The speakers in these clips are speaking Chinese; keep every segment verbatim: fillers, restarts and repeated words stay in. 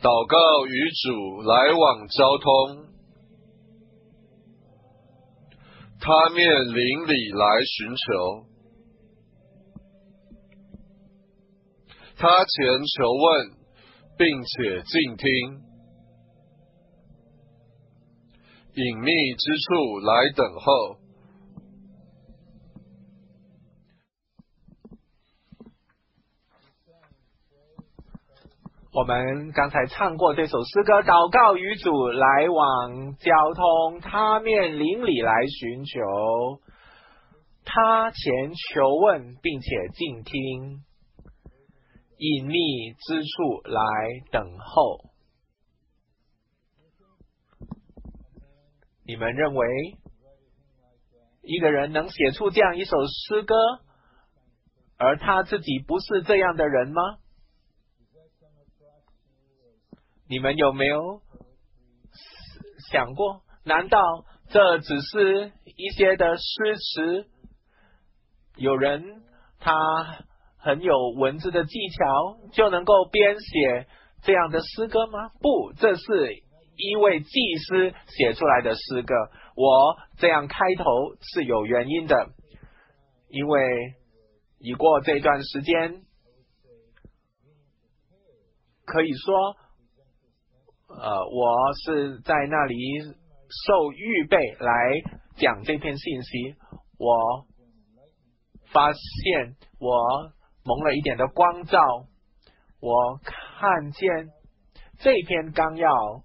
祷告与主来往交通，他面邻里来寻求，他前求问，并且静听，隐秘之处来等候。 我们刚才唱过这首诗歌，祷告与主来往交通，他面邻里来寻求，他前求问，并且静听，隐秘之处来等候。你们认为一个人能写出这样一首诗歌，而他自己不是这样的人吗？你们有没有想过，难道这只是一些的诗词？有人他很有文字的技巧，就能够编写这样的诗歌吗？不，这是一位祭司写出来的诗歌。我这样开头是有原因的，因为已过这段时间，可以说呃，我是在那里受预备来讲这篇信息。我发现我蒙了一点的光照，我看见这篇纲要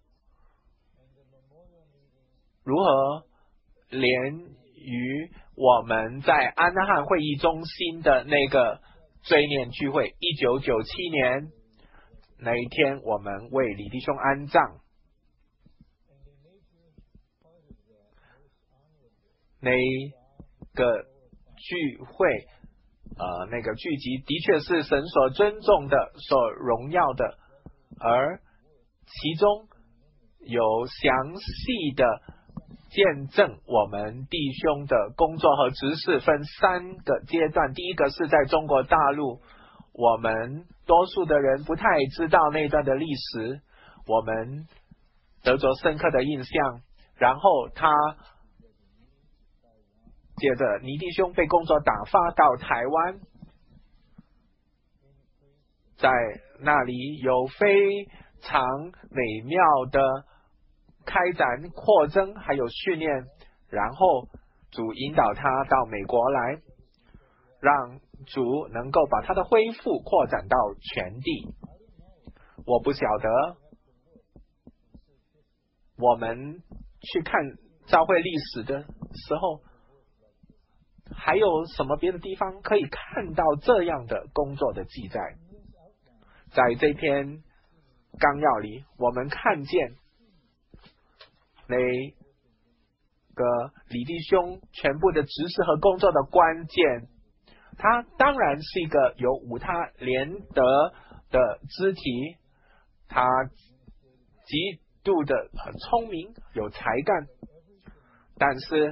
如何连于我们在安纳汉会议中心的那个追念聚会，一九九七年那一天，我们为李弟兄安葬。那个聚会，呃，那个聚集的确是神所尊重的、所荣耀的，而其中有详细的见证我们弟兄的工作和执事，分三个阶段。第一个是在中国大陆，我们多数的人不太知道那段的历史，我们得着深刻的印象。然后他接着倪弟兄被工作打发到台湾，在那里有非常美妙的开展、扩增还有训练，然后主引导他到美国来，让主能够把他的恢复扩展到全地。我不晓得我们去看教会历史的时候，还有什么别的地方可以看到这样的工作的记载。在这篇纲要里，我们看见那个李弟兄全部的执事和工作的关键，他当然是一个有五他连德的肢体，他极度的很聪明，有才干，但是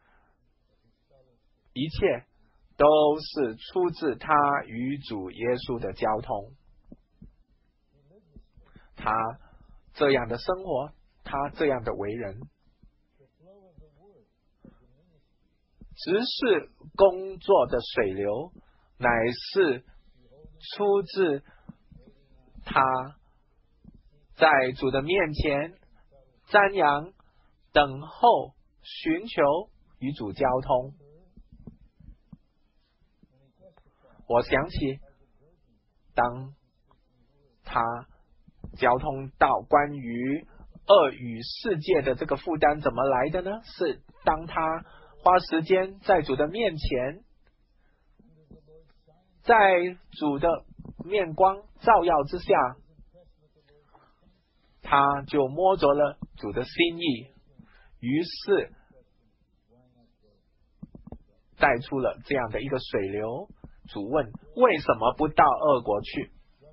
一切都是出自他与主耶稣的交通。他这样的生活，他这样的为人，只是工作的水流，乃是出自他在主的面前瞻仰、等候、寻求与主交通。我想起当他交通到关于恶语世界的这个负担怎么来的呢？是当他花时间在主的面前，在主的面光照耀之下，他就摸着了主的心意，于是带出了这样的一个水流。主问为什么不到俄国去？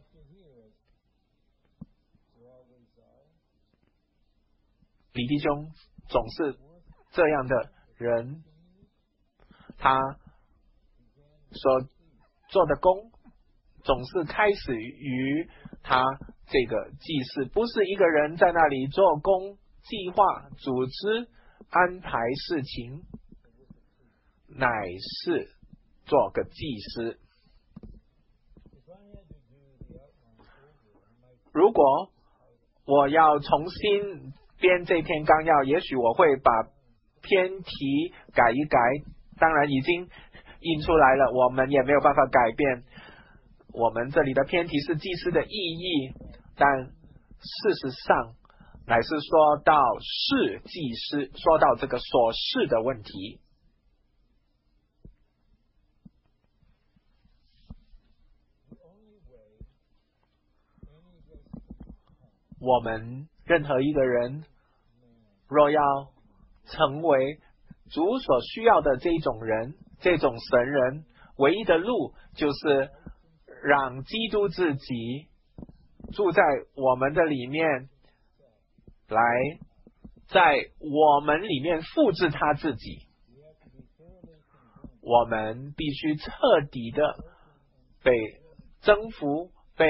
李弟兄总是这样的人，他所做的工总是开始于他这个祭司不是一个人在那里做工、计划、组织、安排事情，乃是做个祭司。如果我要重新编这篇纲要，也许我会把篇题改一改，当然已经印出来了，我们也没有办法改变。我们这里的篇题是祭司的意义，但事实上乃是说到是祭司，说到这个所是的问题。我们任何一个人若要成为主所需要的这种人，这种神人，唯一的路就是让基督自己住在我们的里面，来在我们里面复制他自己。我们必须彻底的被征服，被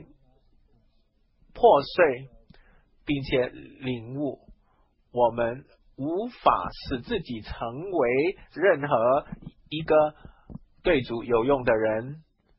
破碎，并且领悟我们无法使自己成为任何一个对主有用的人。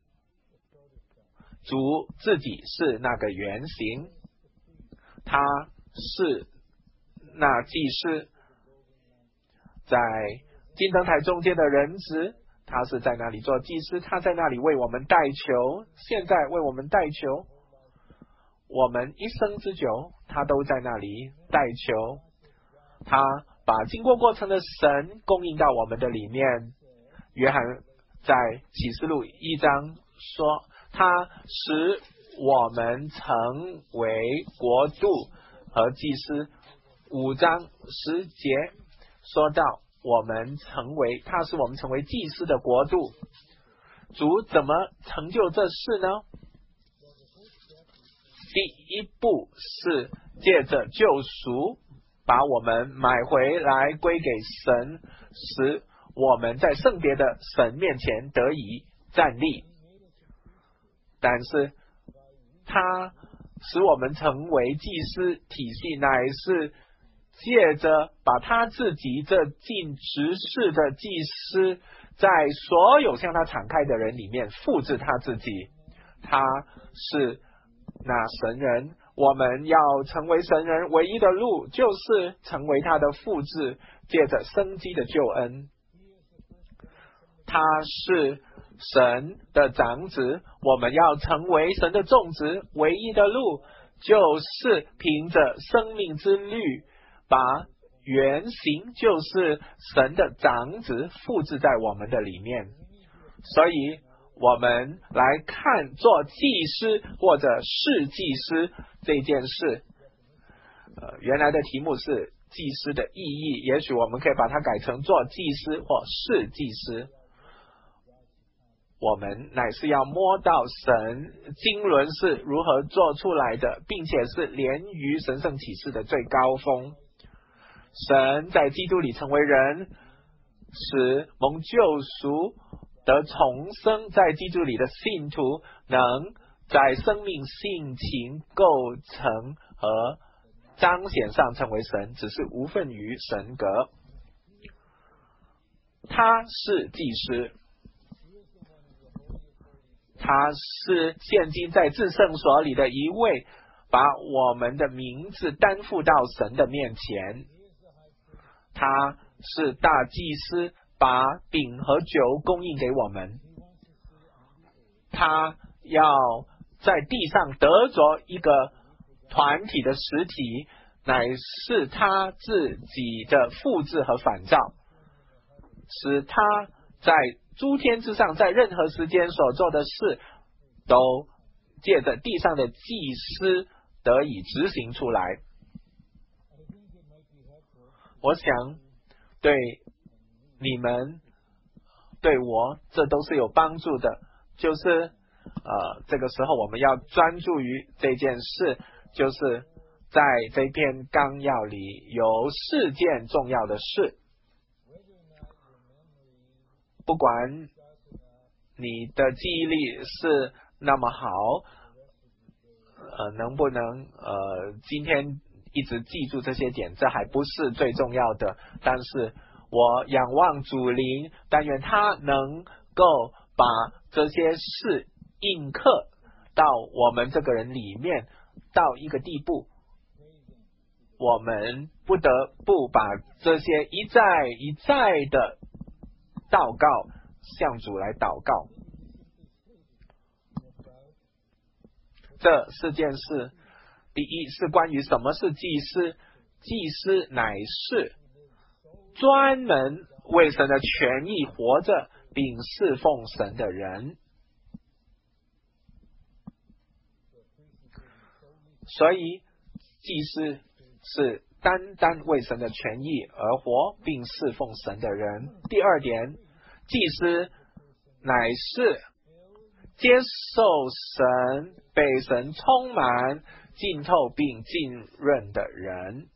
主自己是那个原型，他是那祭司，在金灯台中间的人子，他是在那里做祭司，他在那里为我们代求，现在为我们代求，我们一生之久他都在那里代求，他把经过过程的神供应到我们的里面。约翰在启示录一章说，他使我们成为国度和祭司。五章十节说到我们成为，他使我们成为祭司的国度。主怎么成就这事呢？第一步是借着救赎把我们买回来归给神，使我们在圣别的神面前得以站立。但是他使我们成为祭司体系，乃是借着把他自己这尽职事的祭司，在所有向他敞开的人里面复制他自己。他是那神人，我们要成为神人唯一的路就是成为他的复制，借着生机的救恩。他是神的长子，我们要成为神的种植，唯一的路就是凭着生命之律，把原型就是神的长子复制在我们的里面。所以我们来看做祭司或者是祭司这件事，呃，原来的题目是祭司的意义，也许我们可以把它改成做祭司或是祭司。我们乃是要摸到神经纶是如何做出来的，并且是连于神圣启示的最高峰。神在基督里成为人，使蒙救赎得重生，在基督里的信徒能在生命性情构成和彰显上成为神，只是无份于神格。他是祭司，他是现今在至圣所里的一位，把我们的名字担负到神的面前。他是大祭司，把饼和酒供应给我们。他要在地上得着一个团体的实体，乃是他自己的复制和反照，使他在诸天之上，在任何时间所做的事，都借着地上的祭司得以执行出来。我想对你们对我这都是有帮助的，就是呃，这个时候我们要专注于这件事，就是在这篇纲要里有四件重要的事。不管你的记忆力是那么好， 呃，能不能呃，今天一直记住这些点，这还不是最重要的。但是我仰望主灵，但愿他能够把这些事印刻到我们这个人里面，到一个地步，我们不得不把这些一再一再的祷告向主来祷告。这四件事，第一是关于什么是祭司，祭司乃是专门为神的权益活着并侍奉神的人。所以祭司是单单为神的权益而活并侍奉神的人。第二点，祭司乃是接受神、被神充满、浸透并浸润的人。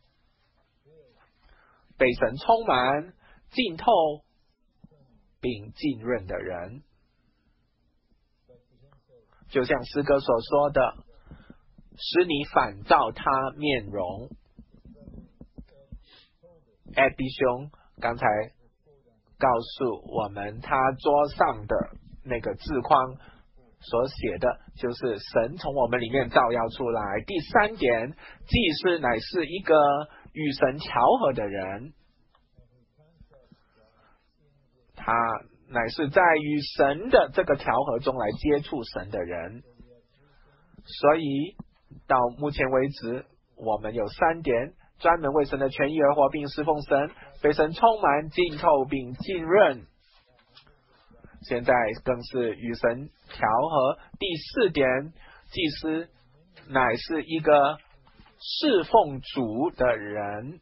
被神充满、浸透并浸润的人，就像诗歌所说的，使你反照他面容。艾弟兄刚才告诉我们，他桌上的那个字框所写的就是神从我们里面照耀出来。第三点，祭司乃是一个与神调和的人，他乃是在与神的这个调和中来接触神的人。所以到目前为止，我们有三点：专门为神的权益而活并侍奉神，被神充满、浸透并浸润，现在更是与神调和。第四点，祭司乃是一个侍奉主的人。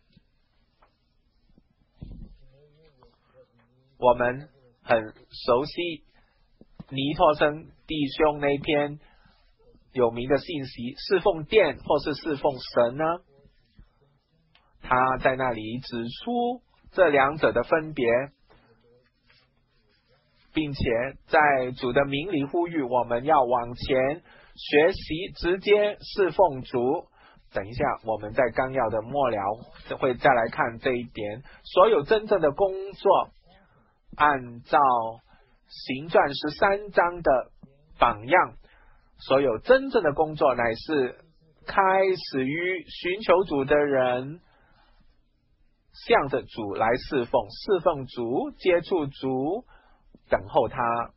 我们很熟悉尼托生弟兄那篇有名的信息，侍奉殿或是侍奉神呢？他在那里指出这两者的分别，并且在主的名里呼吁我们要往前学习直接侍奉主。等一下我们在纲要的末了会再来看这一点。所有真正的工作按照行传十三章的榜样，所有真正的工作乃是开始于寻求主的人向着主来侍奉，侍奉主，接触主，等候他。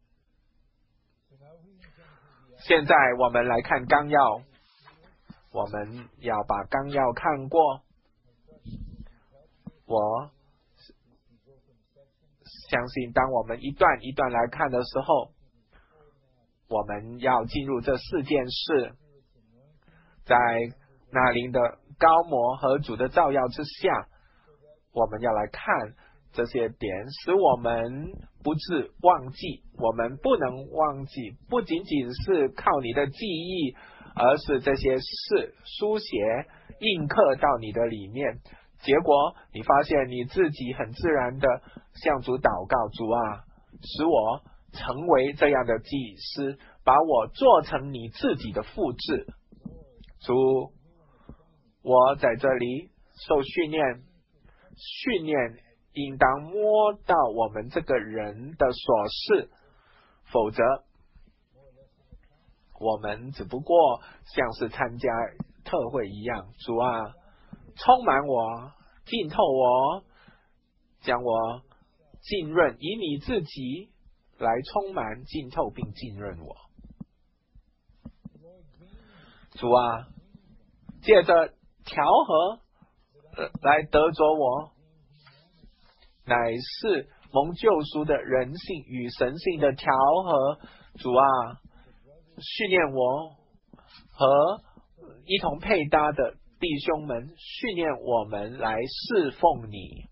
现在我们来看纲要，我们要把纲要看过。我相信当我们一段一段来看的时候，我们要进入这四件事，在那灵的高摩和主的照耀之下，我们要来看这些点，使我们不致忘记。我们不能忘记，不仅仅是靠你的记忆，而是这些事书写印刻到你的里面。结果你发现你自己很自然的向主祷告，主啊，使我成为这样的祭司，把我做成你自己的复制。主，我在这里受训练，训练应当摸到我们这个人的琐事，否则我们只不过像是参加特会一样。主啊，充满我，浸透我，将我浸润，以你自己来充满、浸透并浸润我。主啊，借着调和、呃、来得着我，乃是蒙救赎的人性与神性的调和。主啊，训练我和一同配搭的弟兄们，训练我们来侍奉你。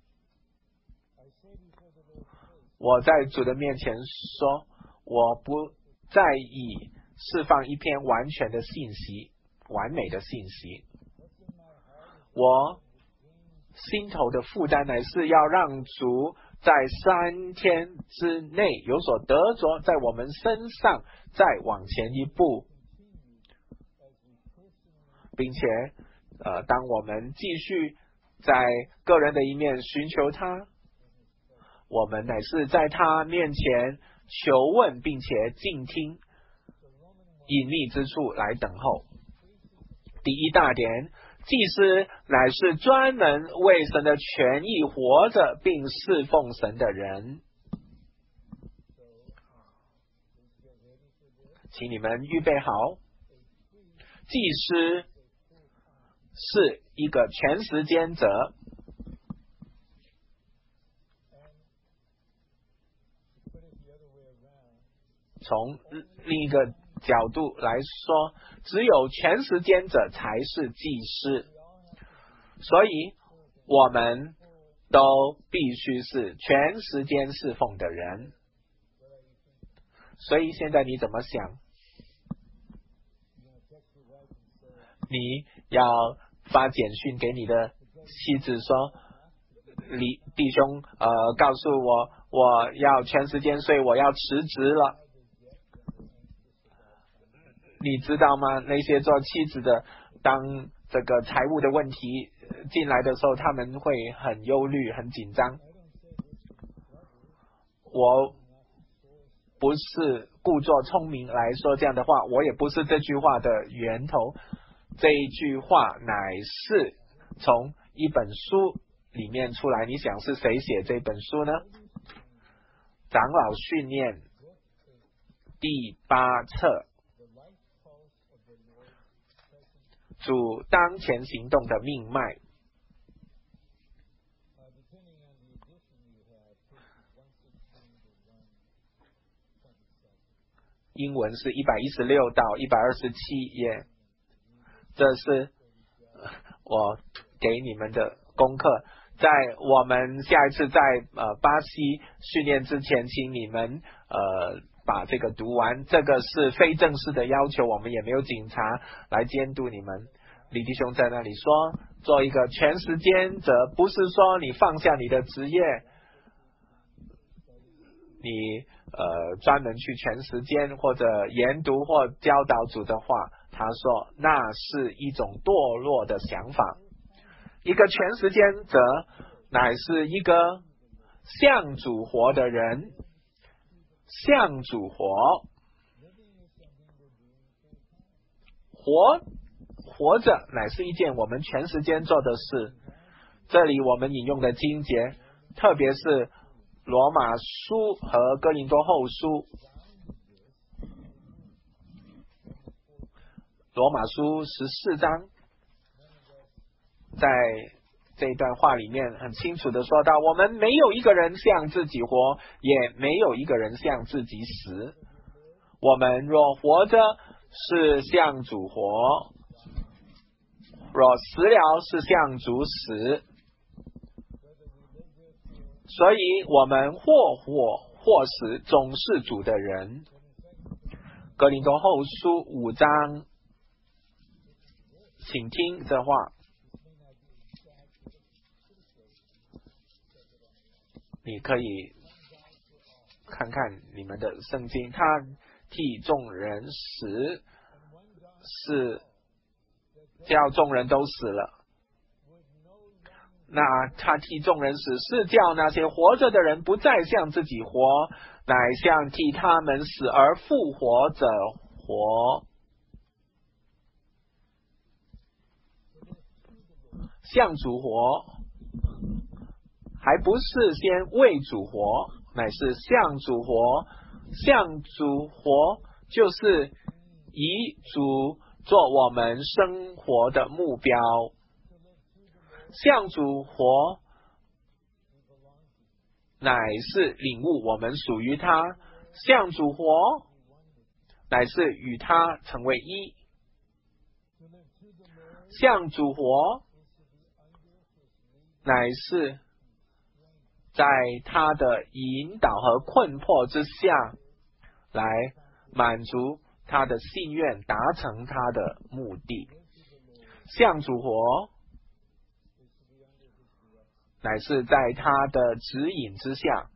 我在主的面前说，我不在意释放一篇完全的信息，完美的信息。我心头的负担乃是要让主在三天之内有所得着，在我们身上再往前一步。 并且呃，当我们继续在个人的一面寻求他，我们乃是在他面前求问，并且静听，隐秘之处来等候。第一大点，祭司乃是专门为神的权益活着并侍奉神的人。请你们预备好，祭司是一个全时间者，从另一个角度来说，只有全时间者才是祭司，所以我们都必须是全时间侍奉的人。所以现在你怎么想？你要发简讯给你的妻子说，李弟兄呃告诉我我要全时间睡，我要辞职了。你知道吗？那些做妻子的，当这个财务的问题进来的时候，他们会很忧虑很紧张。我不是故作聪明来说这样的话，我也不是这句话的源头。这一句话乃是从一本书里面出来。你想是谁写这本书呢？长老训练第八册，主当前行动的命脉。英文是一百一十六到一百二十七页。这是我给你们的功课，在我们下一次在呃巴西训练之前，请你们呃把这个读完。这个是非正式的要求，我们也没有警察来监督你们。李弟兄在那里说，做一个全时间者，不是说你放下你的职业，你呃专门去全时间或者研读或教导主的话。他说那是一种堕落的想法。一个全时间者乃是一个向主活的人，向主活，活活着乃是一件我们全时间做的事。这里我们引用的经节，特别是罗马书和哥林多后书。罗马书十四章，在这一段话里面很清楚的说到，我们没有一个人向自己活，也没有一个人向自己死。我们若活着，是向主活；若死了，是向主死。所以我们或活或死，总是主的人。哥林多后书五章，请听这话。你可以看看你们的圣经，他替众人死，是叫众人都死了。那他替众人死，是叫那些活着的人不再向自己活，乃像替他们死而复活者活。向主活，还不是先为主活，乃是向主活。向主活就是以主做我们生活的目标。向主活乃是领悟我们属于他，向主活乃是与他成为一。向主活乃是在他的引导和困迫之下，来满足他的心愿，达成他的目的。向主活乃是在他的指引之下。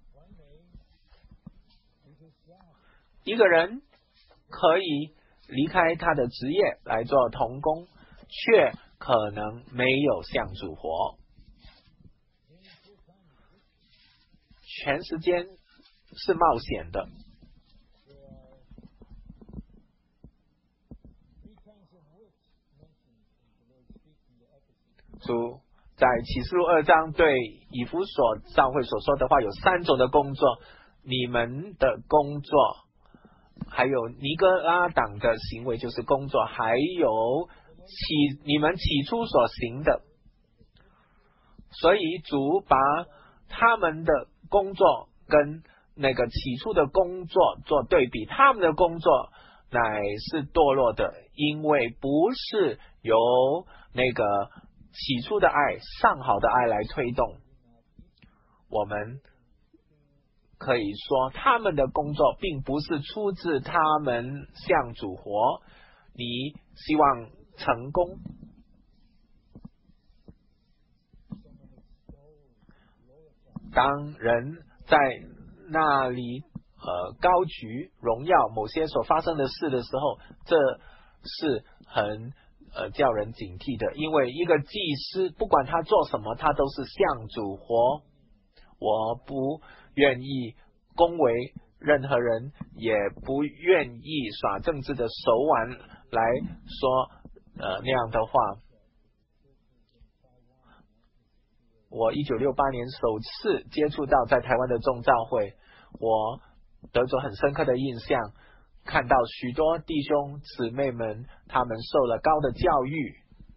一个人可以离开他的职业来做同工， 却可能没有向主活。全时间是冒险的。主在启示录二章对以弗所教会所说的话有三种的工作，你们的工作，还有尼哥拉党的行为就是工作，还有起你们起初所行的。所以主把他们的工作跟那个起初的工作做对比，他们的工作乃是堕落的，因为不是由那个起初的爱上好的爱来推动。我们可以说他们的工作并不是出自他们向主活，你希望成功，当人在那里呃高举荣耀某些所发生的事的时候，这是很呃叫人警惕的，因为一个祭司不管他做什么，他都是向主活。我不愿意恭维任何人，也不愿意耍政治的手腕来说呃那样的话。我一九六八年首次接触到在台湾的众召会，我得着很深刻的印象，看到许多弟兄姊妹们，他们受了高的教育，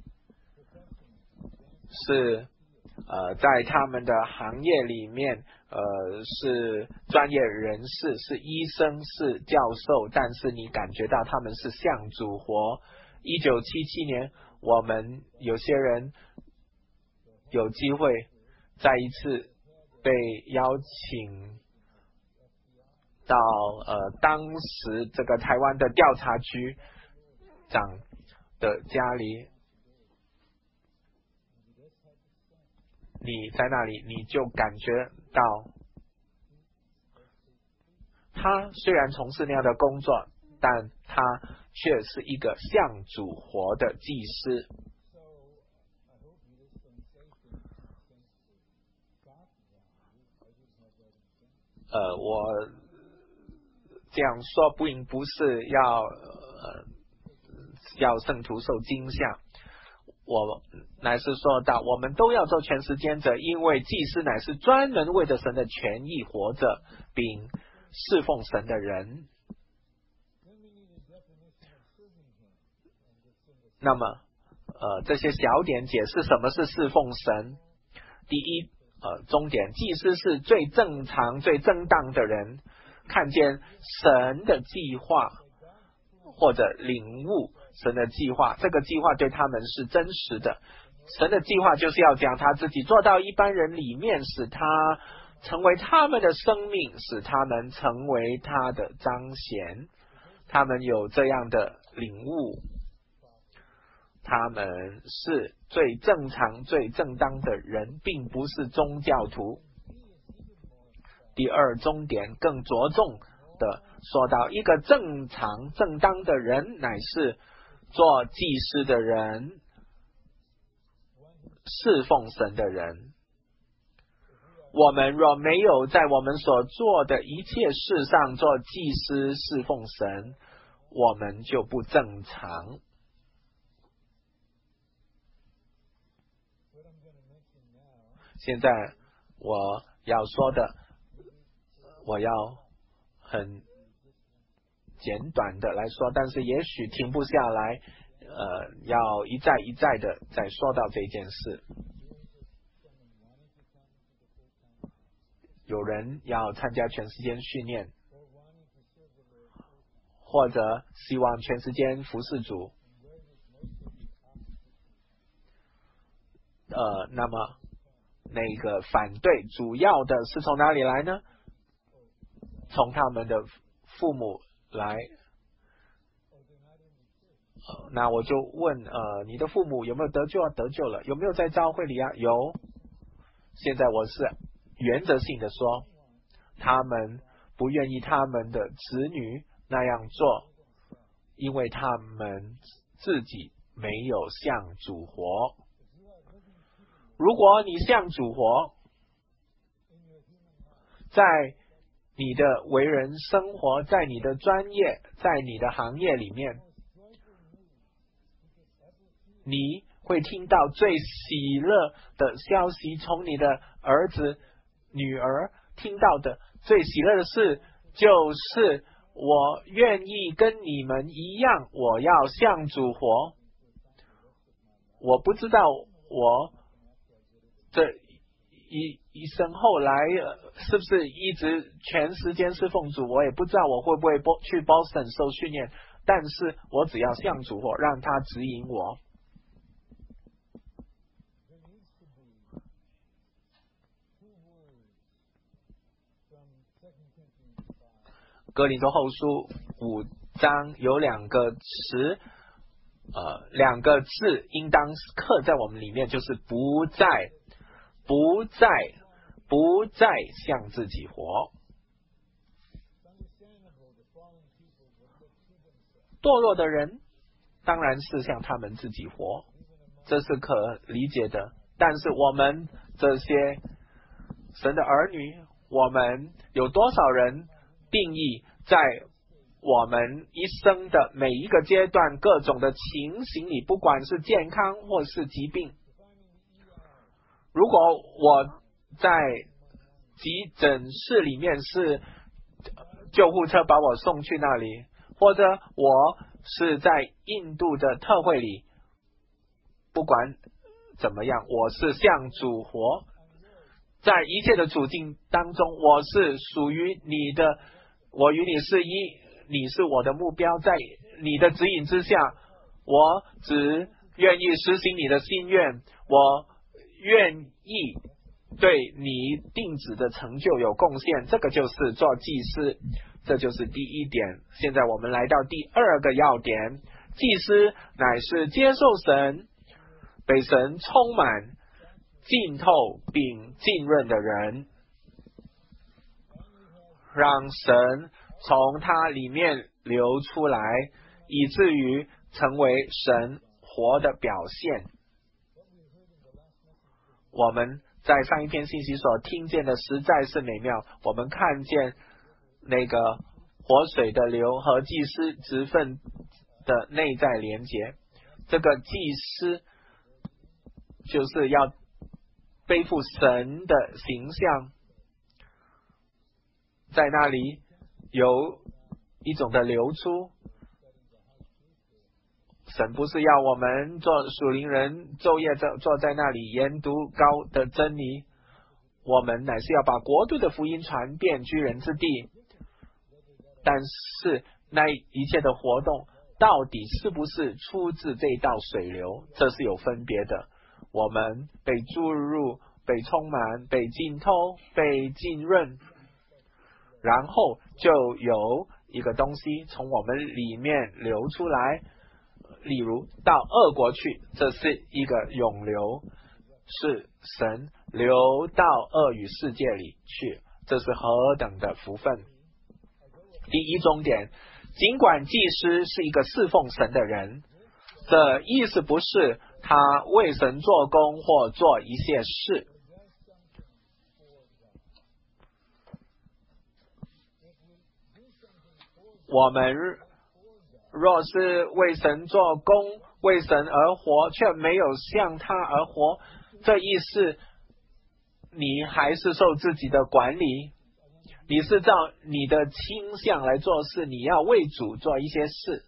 是呃在他们的行业里面呃是专业人士，是医生，是教授，但是你感觉到他们是向主活。一九七七年我们有些人有机会再一次被邀请到呃当时这个台湾的调查局长的家里，你在那里你就感觉到他虽然从事那样的工作，但他却是一个向主活的祭司。呃，我这样说并不是要呃要圣徒受惊吓，我乃是说到我们都要做全时间者，因为祭司乃是专门为着神的权益活着并侍奉神的人。那么呃这些小点解释什么是侍奉神。第一呃，重点，祭司是最正常最正当的人，看见神的计划或者领悟神的计划，这个计划对他们是真实的。神的计划就是要将他自己做到一般人里面，使他成为他们的生命，使他们成为他的彰显。他们有这样的领悟，他们是最正常最正当的人，并不是宗教徒。第二重点更着重的说到，一个正常正当的人乃是做祭司的人，侍奉神的人。我们若没有在我们所做的一切事上做祭司侍奉神，我们就不正常。现在我要说的，我要很简短的来说，但是也许停不下来，呃，要一再一再的再说到这件事。有人要参加全时间训练，或者希望全时间服侍主，呃，那么那个反对主要的是从哪里来呢？从他们的父母来。呃、那我就问，呃，你的父母有没有得救啊？得救了。有没有在教会里啊？有。现在我是原则性的说，他们不愿意他们的子女那样做，因为他们自己没有向主活。如果你向主活，在你的为人生活，在你的专业，在你的行业里面，你会听到最喜乐的消息，从你的儿子、女儿听到的最喜乐的事，就是我愿意跟你们一样，我要向主活。我不知道我这一一生后来是不是一直全时间侍奉主，我也不知道我会不会去 Boston 受训练，但是我只要向主活，让他指引我。哥林多后书五章有两个词，呃，两个字应当刻在我们里面，就是不再，不再，不再向自己活。堕落的人当然是向他们自己活，这是可理解的。但是我们这些神的儿女，我们有多少人定义在我们一生的每一个阶段各种的情形里，不管是健康或是疾病，如果我在急诊室里面是救护车把我送去那里，或者我是在印度的特会里，不管怎么样，我是向主活，在一切的处境当中，我是属于你的，我与你是一，你是我的目标，在你的指引之下，我只愿意实行你的心愿，我愿意对你定旨的成就有贡献，这个就是做祭司，这就是第一点。现在我们来到第二个要点，祭司乃是接受神，被神充满、浸透并浸润的人，让神从他里面流出来，以至于成为神活的表现。我们在上一篇信息所听见的实在是美妙，我们看见那个活水的流和祭司职分的内在连结。这个祭司就是要背负神的形象，在那里有一种的流出。神不是要我们做属灵人，昼夜坐在那里研读高的真理，我们乃是要把国度的福音传遍居人之地。但是那一切的活动到底是不是出自这道水流，这是有分别的。我们被注入、被充满、被浸透、被浸润，然后就有一个东西从我们里面流出来，例如到恶国去，这是一个涌流，是神流到恶语世界里去，这是何等的福分。第一重点，尽管祭司是一个侍奉神的人，这意思不是他为神做工或做一些事。我们若是为神做工，为神而活，却没有向他而活，这意思你还是受自己的管理，你是照你的倾向来做事，你要为主做一些事。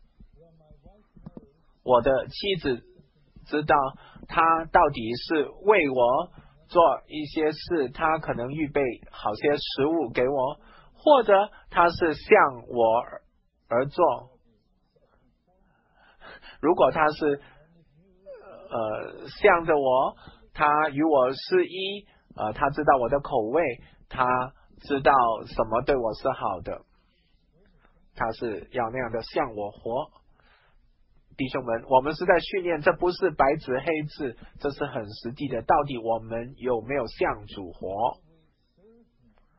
我的妻子知道她到底是为我做一些事，她可能预备好些食物给我，或者她是向我而做。如果她是呃向着我，她与我是一，呃她知道我的口味，她知道什么对我是好的，她是要那样的向我活。弟兄们，我们是在训练，这不是白纸黑字，这是很实际的。到底我们有没有向主活？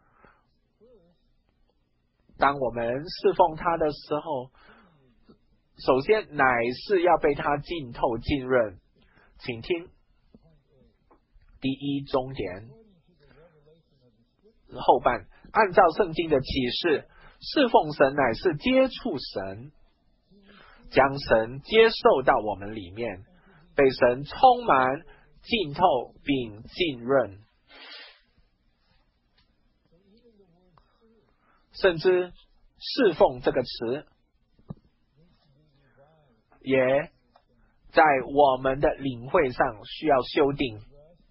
当我们侍奉他的时候， 首先乃是要被他浸透浸润。请听第一中点后半，按照圣经的启示，侍奉神乃是接触神，将神接受到我们里面，被神充满、浸透并浸润。甚至侍奉这个词也在我们的领会上需要修订。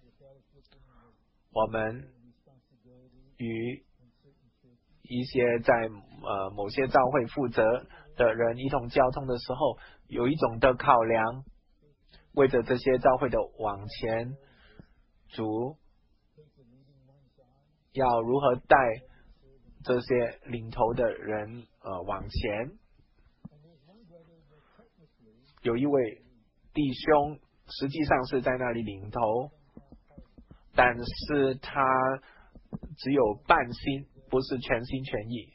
我们与一些在呃某些教会负责的人一同交通的时候，有一种的考量，为着这些教会的往前，主要如何带这些领头的人呃往前。有一位弟兄实际上是在那里领头，但是他只有半心，不是全心全意。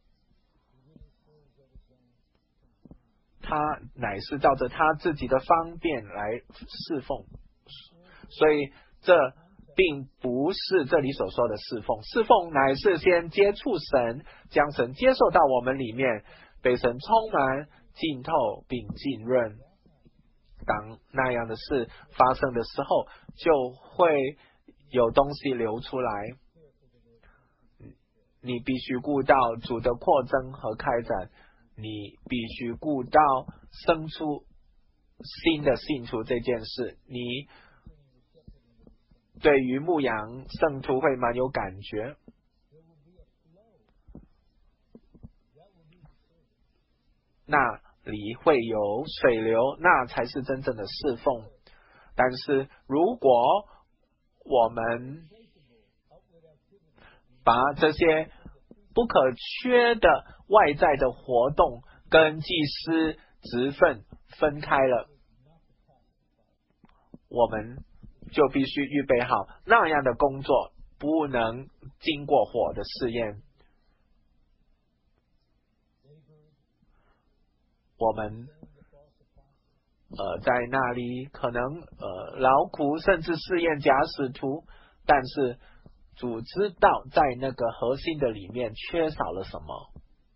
他乃是照着他自己的方便来侍奉，所以这并不是这里所说的侍奉。侍奉乃是先接触神，将神接受到我们里面，被神充满、浸透并浸润。当那样的事发生的时候，就会有东西流出来。你必须顾到主的扩增和开展，你必须顾到生出新的信徒这件事。你对于牧羊圣徒会蛮有感觉，那里会有水流，那才是真正的侍奉。但是如果我们把这些不可缺的外在的活动跟祭司职分分开了，我们就必须预备好那样的工作不能经过火的试验。我们呃在那里可能呃劳苦，甚至试验假使徒，但是主知道在那个核心的里面缺少了什么。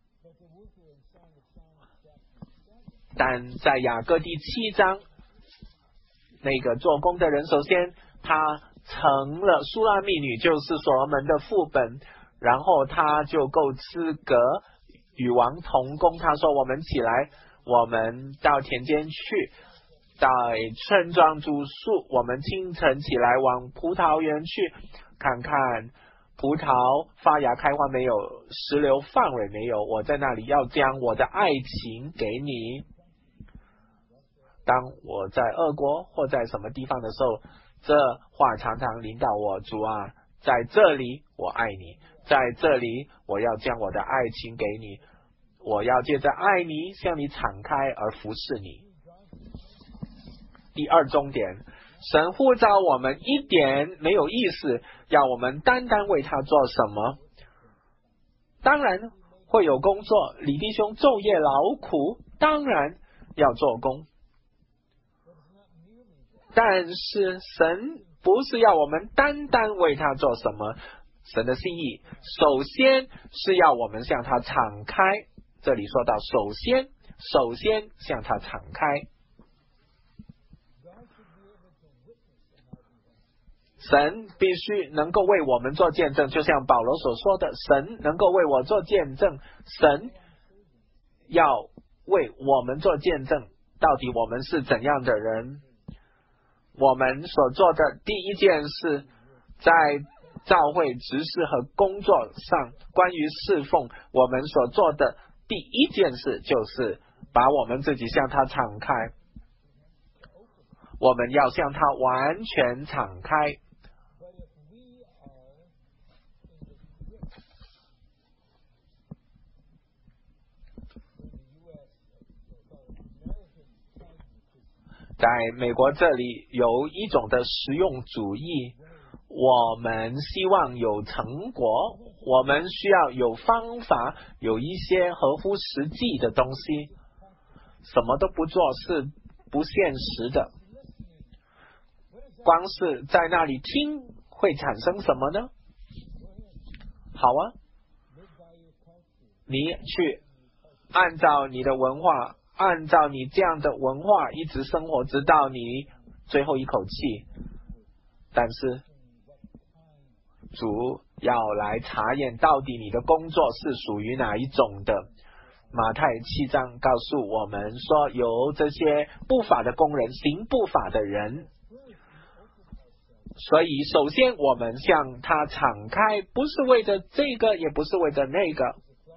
但在雅各第七章，那个做工的人，首先他成了苏拉密女，就是所罗门的副本，然后他就够资格与王同工。他说我们起来，我们到田间去，在村庄住宿，我们清晨起来往葡萄园去看看葡萄发芽开花没有，石榴放蕊没有，我在那里要将我的爱情给你。当我在俄国或在什么地方的时候，这话常常临到我，主啊，在这里我爱你，在这里我要将我的爱情给你，我要借着爱你向你敞开而服侍你。第二重点，神呼召我们一点没有意思，要我们单单为他做什么。当然会有工作，李弟兄昼夜劳苦，当然要做工，但是神不是要我们单单为他做什么。神的心意首先是要我们向他敞开，这里说到首先首先向他敞开。神必须能够为我们做见证，就像保罗所说的，神能够为我做见证，神要为我们做见证，到底我们是怎样的人。我们所做的第一件事，在教会执事和工作上，关于侍奉，我们所做的第一件事就是把我们自己向他敞开，我们要向他完全敞开。在美国这里有一种的实用主义，我们希望有成果，我们需要有方法，有一些合乎实际的东西。 什么都不做是不现实的。光是在那里听会产生什么呢？好啊，你去按照你的文化，按照你这样的文化一直生活，直到你最后一口气。但是主要来查验到底你的工作是属于哪一种的。马太七章告诉我们说，有这些不法的工人，行不法的人。所以首先我们向他敞开，不是为着这个，也不是为着那个。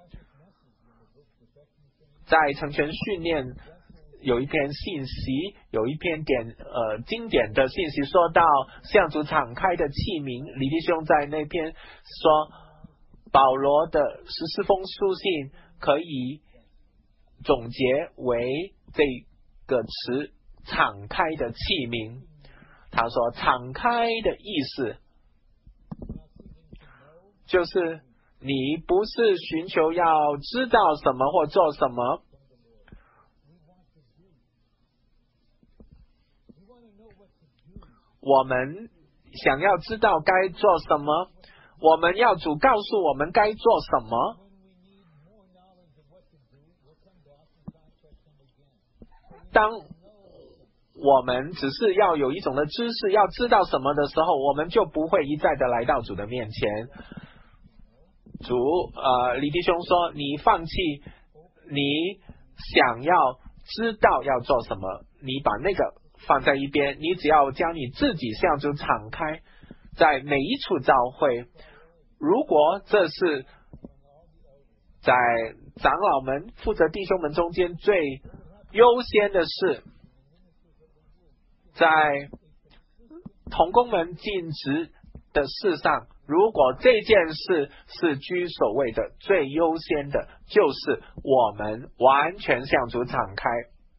在成全训练有一篇信息，有一篇点呃经典的信息说到向主敞开的器皿。李弟兄在那篇说，保罗的十四封书信可以总结为这个词，敞开的器皿。他说敞开的意思就是你不是寻求要知道什么或做什么，我们想要知道该做什么，我们要主告诉我们该做什么。当我们只是要有一种的知识，要知道什么的时候，我们就不会一再的来到主的面前。主呃，李弟兄说，你放弃你想要知道要做什么，你把那个放在一边，你只要将你自己向主敞开，在每一处教会。如果这是在长老们负责弟兄们中间最优先的事，在同工们尽职的事上，如果这件事是居首位的，最优先的就是我们完全向主敞开。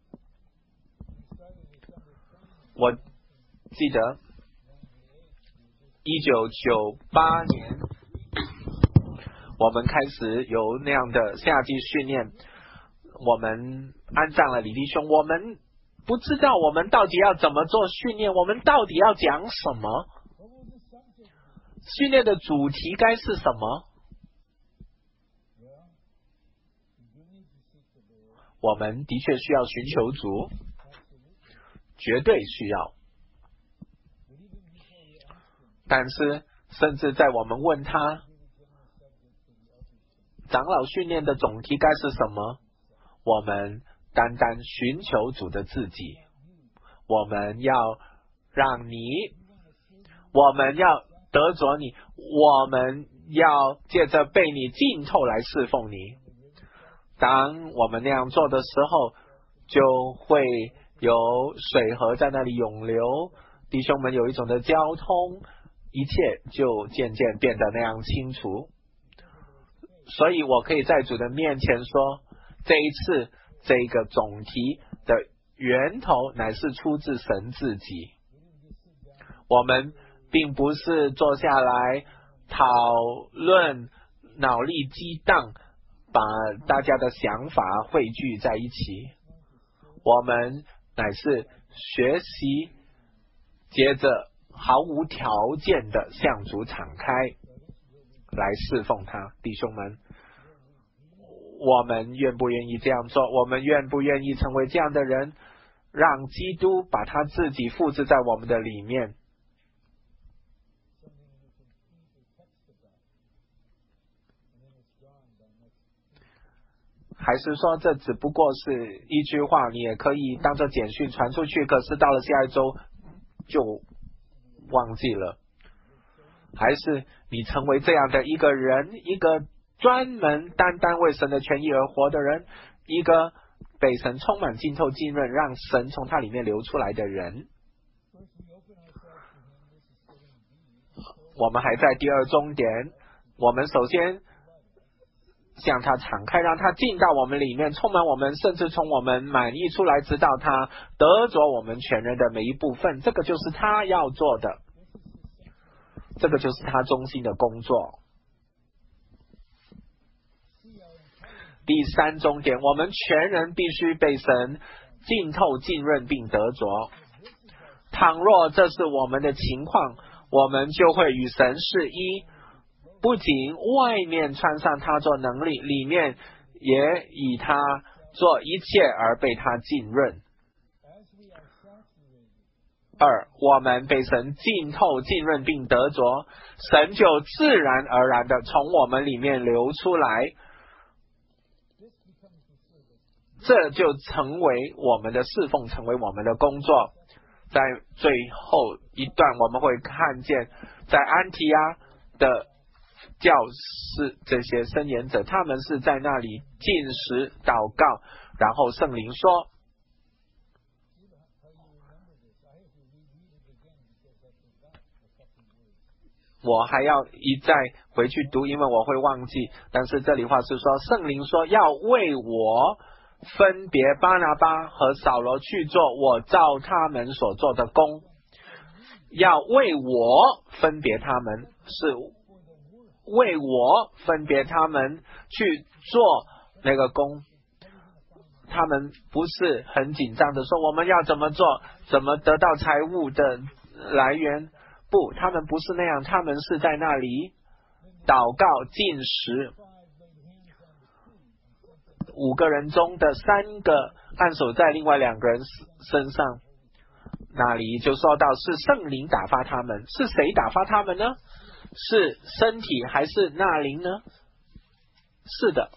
我记得一九九八年我们开始有那样的夏季训练，我们安葬了李弟兄，我们不知道我们到底要怎么做训练，我们到底要讲什么，训练的主题该是什么。我们的确需要寻求主，绝对需要。但是甚至在我们问他长老训练的总题该是什么，我们单单寻求主的自己，我们要让你，我们要得着你，我们要借着被你浸透来侍奉你。当我们那样做的时候，就会有水河在那里涌流，弟兄们有一种的交通，一切就渐渐变得那样清楚。所以我可以在主的面前说，这一次这个总题的源头乃是出自神自己。我们并不是坐下来讨论，脑力激荡，把大家的想法汇聚在一起。我们乃是学习，接着毫无条件的向主敞开来侍奉他。弟兄们，我们愿不愿意这样做？我们愿不愿意成为这样的人，让基督把他自己复制在我们的里面？还是说这只不过是一句话，你也可以当作简讯传出去，可是到了下一周就忘记了？还是你成为这样的一个人，一个专门单单为神的权益而活的人，一个被神充满浸透浸润，让神从他里面流出来的人。我们还在第二终点，我们首先向他敞开，让他进到我们里面，充满我们，甚至从我们满溢出来，直到他得着我们全人的每一部分。这个就是他要做的，这个就是他中心的工作。 第三重点，我们全人必须被神浸透、浸润并得着。倘若这是我们的情况，我们就会与神是一，不仅外面穿上他做能力，里面也以他做一切而被他浸润。二，我们被神浸透、浸润并得着，神就自然而然的从我们里面流出来，这就成为我们的侍奉，成为我们的工作。在最后一段我们会看见，在安提阿的教士这些申言者，他们是在那里禁食祷告，然后圣灵说，我还要一再回去读，因为我会忘记，但是这里话是说，圣灵说要为我分别巴拿巴和扫罗去做我照他们所做的工，要为我分别他们，是为我分别他们去做那个工。他们不是很紧张的说我们要怎么做，怎么得到财物的来源，不，他们不是那样，他们是在那里祷告禁食。五个人中的三个按手在另外两个人身上，那里就说到是圣灵打发他们，是谁打发他们呢？是身体还是那灵呢？是的，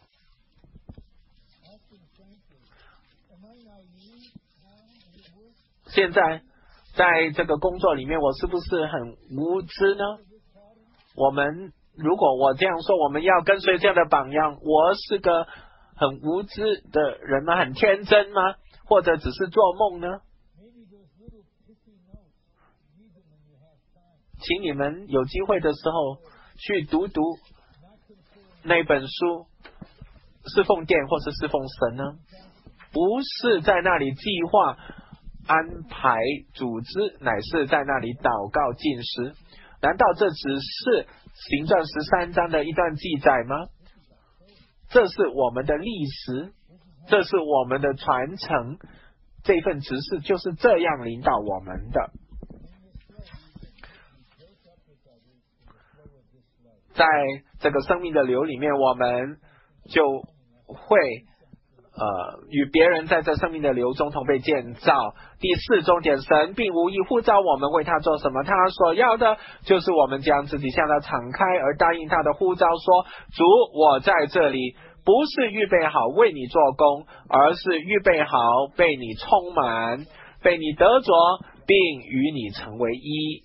现在在这个工作里面，我是不是很无知呢？我们如果我这样说，我们要跟随这样的榜样，我是个很无知的人吗？很天真吗？或者只是做梦呢？请你们有机会的时候去读读那本书，侍奉殿或是侍奉神呢？不是在那里计划安排组织，乃是在那里祷告禁食。难道这只是行传十三章的一段记载吗？这是我们的历史，这是我们的传承，这份指示就是这样领导我们的。在这个生命的流里面，我们就会呃与别人在这生命的流中同被建造。第四重点，神并无意呼召我们为他做什么，他所要的就是我们将自己向他敞开，而答应他的呼召，说主，我在这里，不是预备好为你做工，而是预备好被你充满，被你得着，并与你成为一。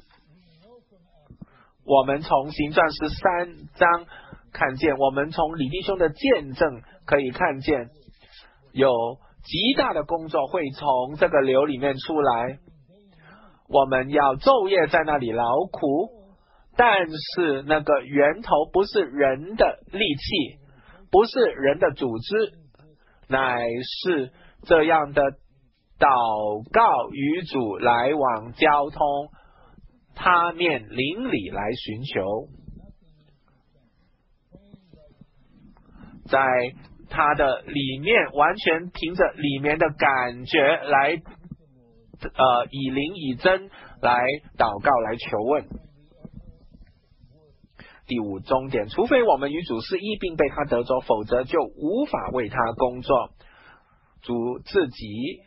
我们从行传十三章看见，我们从李弟兄的见证可以看见，有极大的工作会从这个流里面出来。我们要昼夜在那里劳苦，但是那个源头不是人的力气，不是人的组织，乃是这样的祷告与主来往交通，他面邻里来寻求，在他的里面完全凭着里面的感觉来呃以灵以真来祷告来求问。第五重点，除非我们与主是一并被他得着，否则就无法为他工作。主自己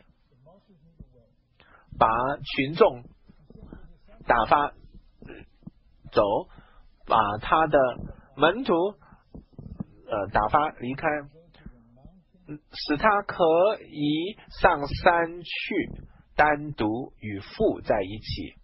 把群众打发走，把他的门徒呃打发离开，使他可以上山去单独与父在一起。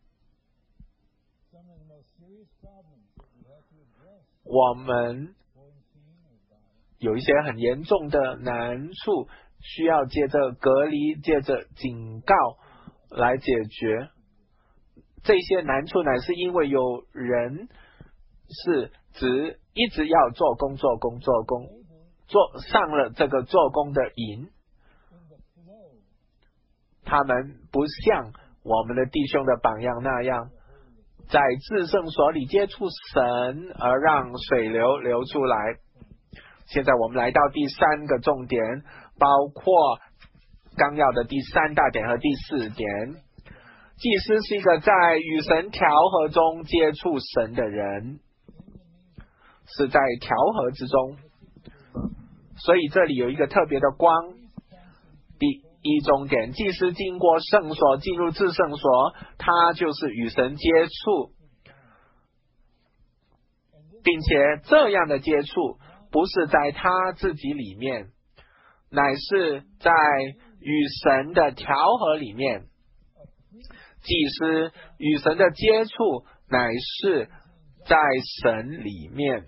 我们有一些很严重的难处，需要借着隔离，借着警告来解决。这些难处乃是因为有人是只一直要做工做工做工，做上了这个做工的瘾，他们不像我们的弟兄的榜样那样，在至圣所里接触神而让水流流出来。 现在我们来到第三个重点，包括纲要的第三大点和第四点。祭司是一个在与神调和中接触神的人，是在调和之中，所以这里有一个特别的光。第一重点，祭司经过圣所进入至圣所，他就是与神接触，并且这样的接触不是在他自己里面，乃是在与神的调和里面。祭司与神的接触乃是在神里面。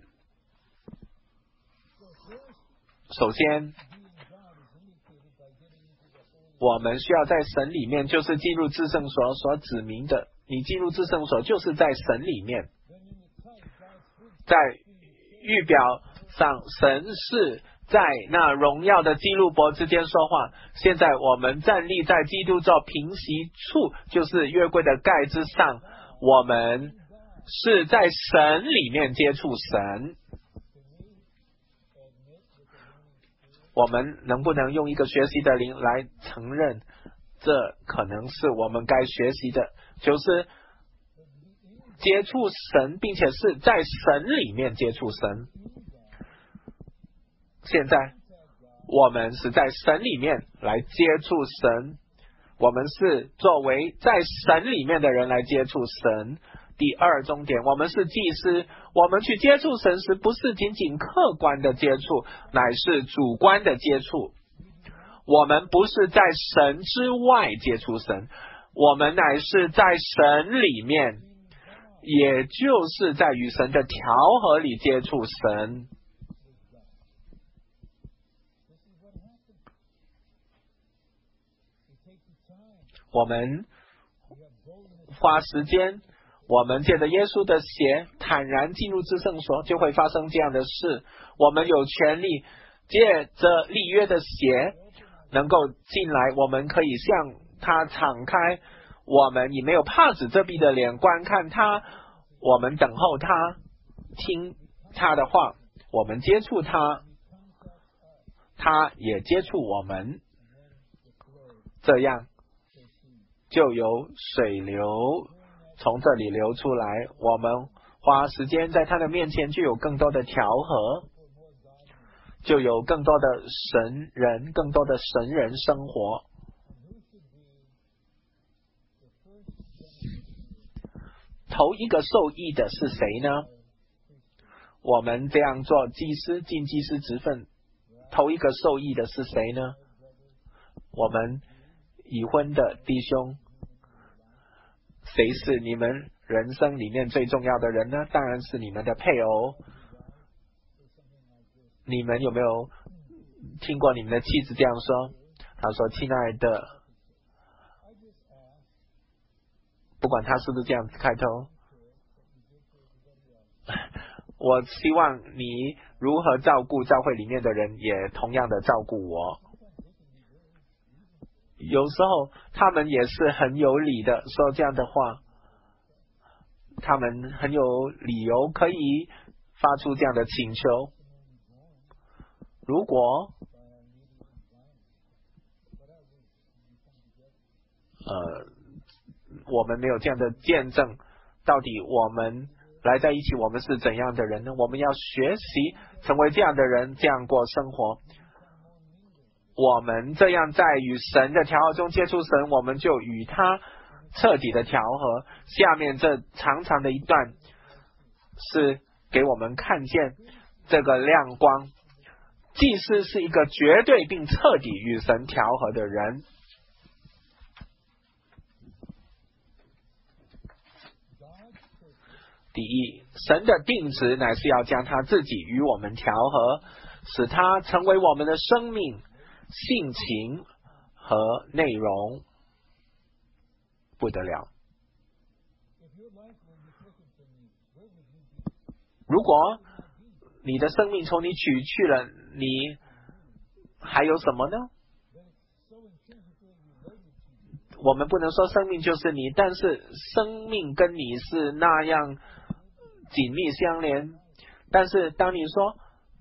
首先我们需要在神里面，就是进入至圣所所指明的，你进入至圣所就是在神里面。在预表上，神是在那荣耀的基路伯之间说话。现在我们站立在基督座平息处，就是约柜的盖之上，我们是在神里面接触神。我们能不能用一个学习的灵来承认，这可能是我们该学习的，就是接触神，并且是在神里面接触神。现在我们是在神里面来接触神，我们是作为在神里面的人来接触神。第二重点，我们是祭司，我们去接触神时，不是仅仅客观的接触，乃是主观的接触。我们不是在神之外接触神，我们乃是在神里面，也就是在与神的调和里接触神。我们花时间，我们借着耶稣的血坦然进入至圣所，就会发生这样的事。我们有权利借着立约的血能够进来，我们可以向他敞开，我们以没有怕子遮蔽的脸观看他，我们等候他，听他的话，我们接触他，他也接触我们，这样就有水流从这里流出来，我们花时间在他的面前，就有更多的调和，就有更多的神人，更多的神人生活。头一个受益的是谁呢？我们这样做祭司尽祭司职分，头一个受益的是谁呢？我们已婚的弟兄。谁是你们人生里面最重要的人呢？当然是你们的配偶。你们有没有听过你们的妻子这样说？她说：亲爱的，不管他是不是这样子开头，我希望你如何照顾教会里面的人，也同样的照顾我。有时候他们也是很有理的说这样的话，他们很有理由可以发出这样的请求。如果呃我们没有这样的见证，到底我们来在一起，我们是怎样的人呢？我们要学习成为这样的人，这样过生活。我们这样在与神的调和中接触神，我们就与他彻底的调和。下面这长长的一段是给我们看见这个亮光。祭司是一个绝对并彻底与神调和的人。第一，神的定旨乃是要将他自己与我们调和，使他成为我们的生命、性情和内容。不得了！如果你的生命从你取去了，你还有什么呢？我们不能说生命就是你，但是生命跟你是那样紧密相连。但是当你说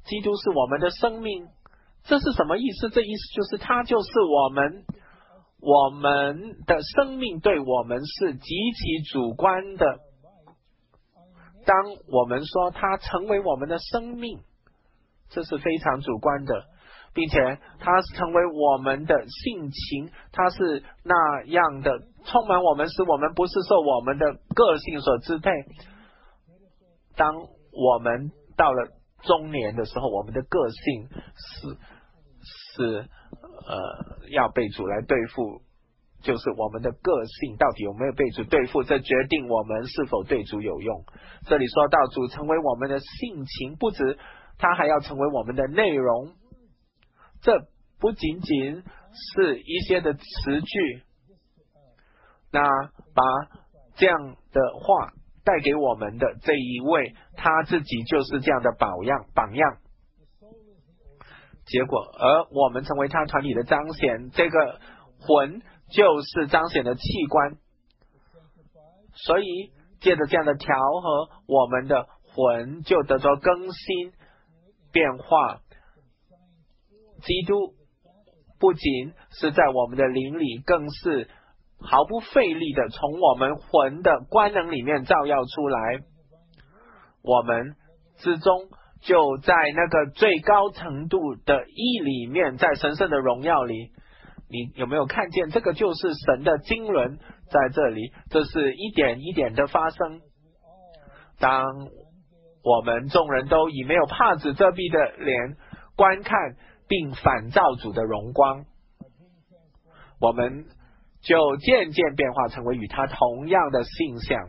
基督是我们的生命。这是什么意思？这意思就是他就是我们，我们的生命对我们是极其主观的。当我们说他成为我们的生命，这是非常主观的，并且他成为我们的性情，他是那样的充满我们，使我们不是受我们的个性所支配。当我们到了中年的时候，我们的个性是是呃要被主来对付，就是我们的个性到底有没有被主对付，这决定我们是否对主有用。这里说到主成为我们的性情，不止他还要成为我们的内容，这不仅仅是一些的词句，那把这样的话带给我们的这一位，他自己就是这样的榜样榜样。结果而我们成为他团体的彰显，这个魂就是彰显的器官，所以借着这样的调和，我们的魂就得着更新变化。基督不仅是在我们的灵里，更是毫不费力的从我们魂的官能里面照耀出来，我们之中就在那个最高程度的义里面，在神圣的荣耀里。你有没有看见这个就是神的经纶在这里，这是一点一点的发生。当我们众人都以没有帕子遮蔽的脸观看并反照主的荣光，我们就渐渐变化成为与他同样的性相。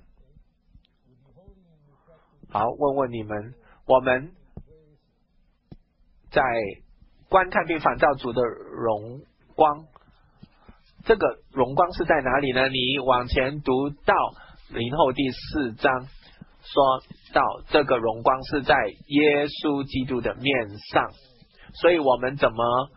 好，问问你们，我们在观看并反照主的荣光，这个荣光是在哪里呢？你往前读到林后第四章，说到这个荣光是在耶稣基督的面上。所以我们怎么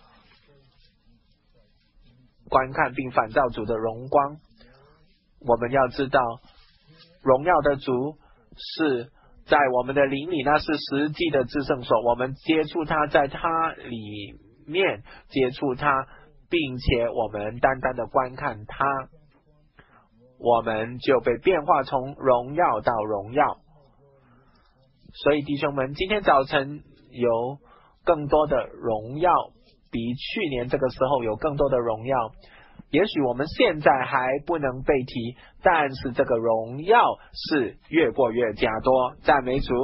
观看并反照主的荣光？我们要知道荣耀的主是在我们的灵里，那是实际的至圣所，我们接触他，在他里面接触他，并且我们单单的观看他，我们就被变化从荣耀到荣耀。所以弟兄们，今天早晨有更多的荣耀，比去年这个时候有更多的荣耀。也许我们现在还不能被提，但是这个荣耀是越过越加多。赞美主。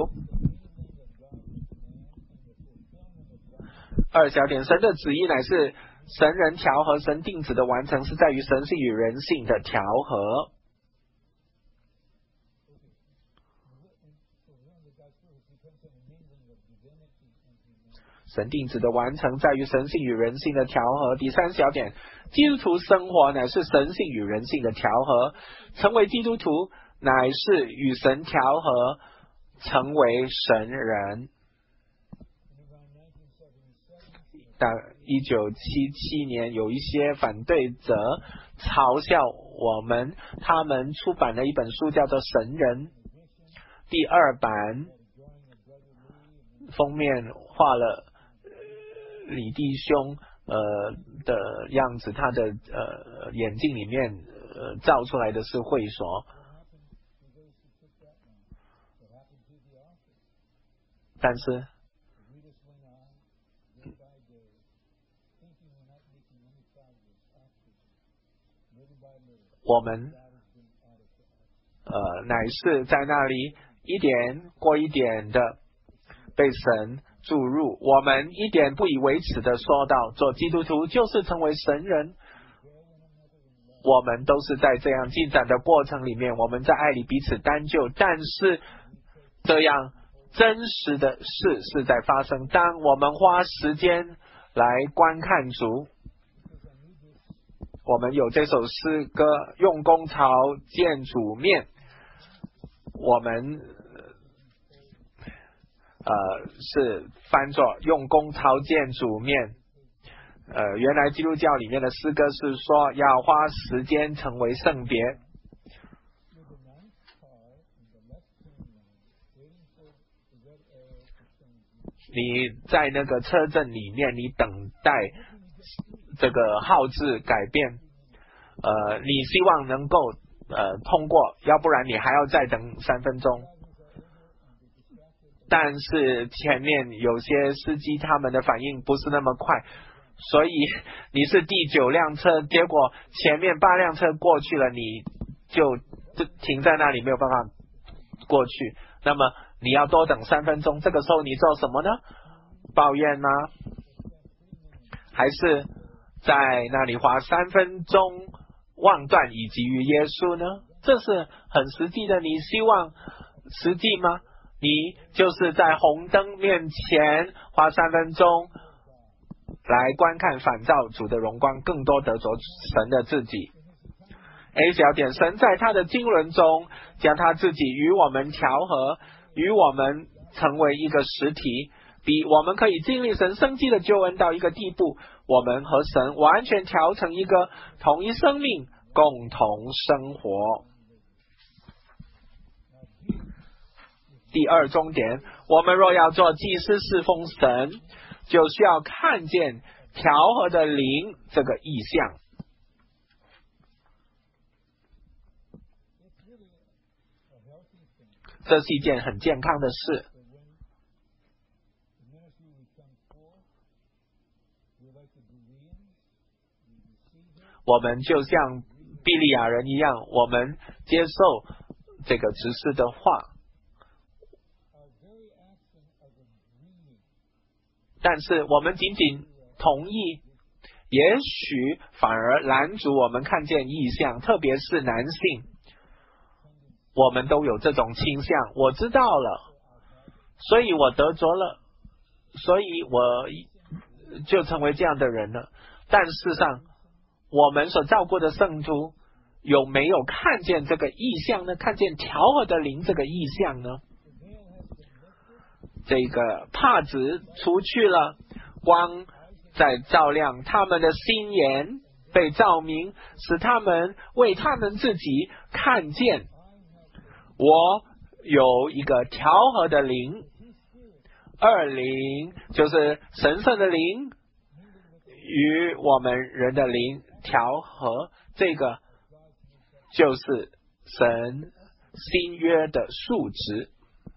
二小点，神的旨意乃是神人调和，神定旨的完成是在于神性与人性的调和。神定旨的完成在于神性与人性的调和。第三小点，基督徒生活乃是神性与人性的调和，成为基督徒乃是与神调和，成为神人。但一九七七年有一些反对者嘲笑我们，他们出版了一本书叫做《神人》，第二版封面画了李弟兄呃的样子，他的呃眼镜里面呃照出来的是会所，但是我们呃乃是在那里一点过一点的被神注入，我们一点不以为耻的说到，做基督徒就是成为神人。我们都是在这样进展的过程里面，我们在爱里彼此担救，但是这样真实的事是在发生。当我们花时间来观看主，我们有这首诗歌用功朝见主面，我们呃，是翻作用功朝见主面。呃，原来基督教里面的诗歌是说要花时间成为圣别。 你在那个车阵里面，你等待这个号志改变，呃，你希望能够呃通过，要不然你还要再等三分钟。但是前面有些司机他们的反应不是那么快，所以你是第九辆车，结果前面八辆车过去了，你就停在那里没有办法过去，那么你要多等三分钟。这个时候你做什么呢？抱怨吗？还是在那里花三分钟望断以及于耶稣呢？这是很实际的，你希望实际吗？你就是在红灯面前花三分钟来观看反照主的荣光，更多得着神的自己。A 小点，神在他的经纶中将他自己与我们调和，与我们成为一个实体，比我们可以经历神生机的救恩到一个地步，我们和神完全调成一个同一生命，共同生活。第二重点，我们若要做祭司侍奉神，就需要看见调和的灵这个意象。这是一件很健康的事。我们就像比利亚人一样，我们接受这个执事的话，但是我们仅仅同意，也许反而拦阻我们看见异象，特别是男性，我们都有这种倾向。我知道了，所以我得着了，所以我就成为这样的人了。但事实上，我们所照顾的圣徒有没有看见这个意象呢？看见调和的灵这个意象呢？这个帕子除去了，光在照亮他们的心眼，被照明，使他们为他们自己看见我有一个调和的灵。二灵就是神圣的灵与我们人的灵调和，这个就是神新约的数值。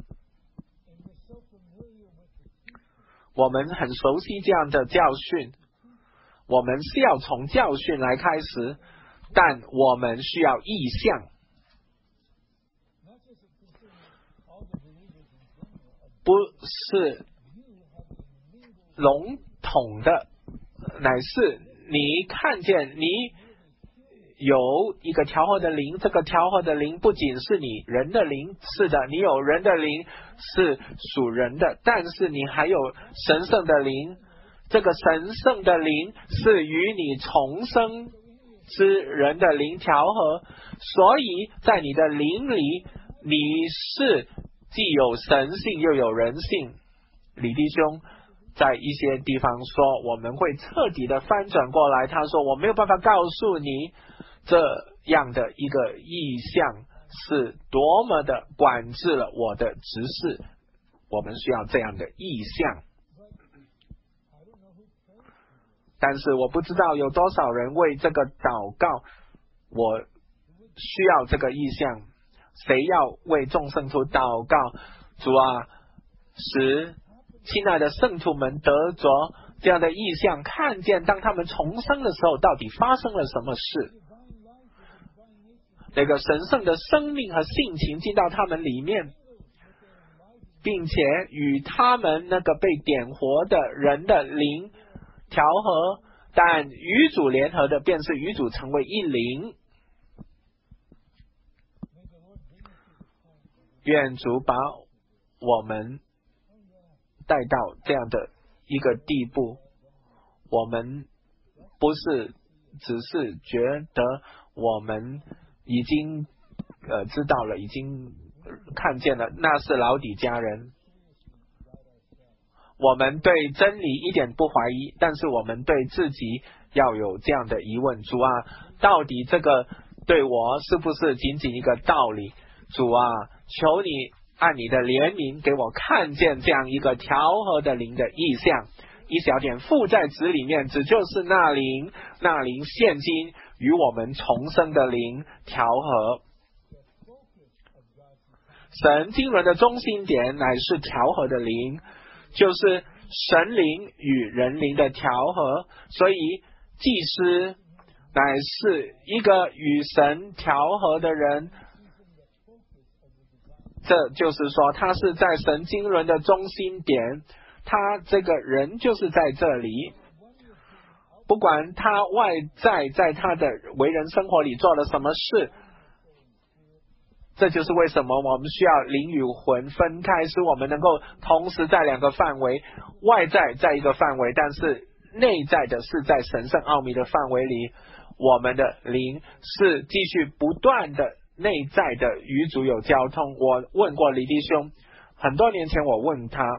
我们很熟悉这样的教训，我们是要从教训来开始，但我们需要意象，不是笼统的，乃是你看见你有一个调和的灵，这个调和的灵不仅是你人的灵，是的，你有人的灵是属人的，但是你还有神圣的灵，这个神圣的灵是与你重生之人的灵调和，所以在你的灵里，你是既有神性又有人性。李弟兄在一些地方说我们会彻底的翻转过来，他说我没有办法告诉你这样的一个意象是多么的管制了我的执事，我们需要这样的意象。但是我不知道有多少人为这个祷告，我需要这个意象，谁要为众圣徒祷告？主啊，使亲爱的圣徒们得着这样的意象，看见当他们重生的时候到底发生了什么事，那个神圣的生命和性情进到他们里面，并且与他们那个被点活的人的灵调和，但与主联合的便是与主成为一灵。愿主把我们带到这样的一个地步，我们不是只是觉得我们已经呃知道了，已经看见了，那是老底嘉人。我们对真理一点不怀疑，但是我们对自己要有这样的疑问：主啊，到底这个对我是不是仅仅一个道理？主啊，求你按你的怜悯给我看见这样一个调和的灵的意象。一小点父在子里面，只就是那灵，那灵现今与我们重生的灵调和。神经纶的中心点乃是调和的灵，就是神灵与人灵的调和。所以祭司乃是一个与神调和的人，这就是说他是在神经纶的中心点，他这个人就是在这里，不管他外在在他的为人生活里做了什么事。这就是为什么我们需要灵与魂分开，使我们能够同时在两个范围，外在在一个范围，但是内在的是在神圣奥秘的范围里，我们的灵是继续不断的内在的与主有交通。我问过李弟兄，很多年前我问他，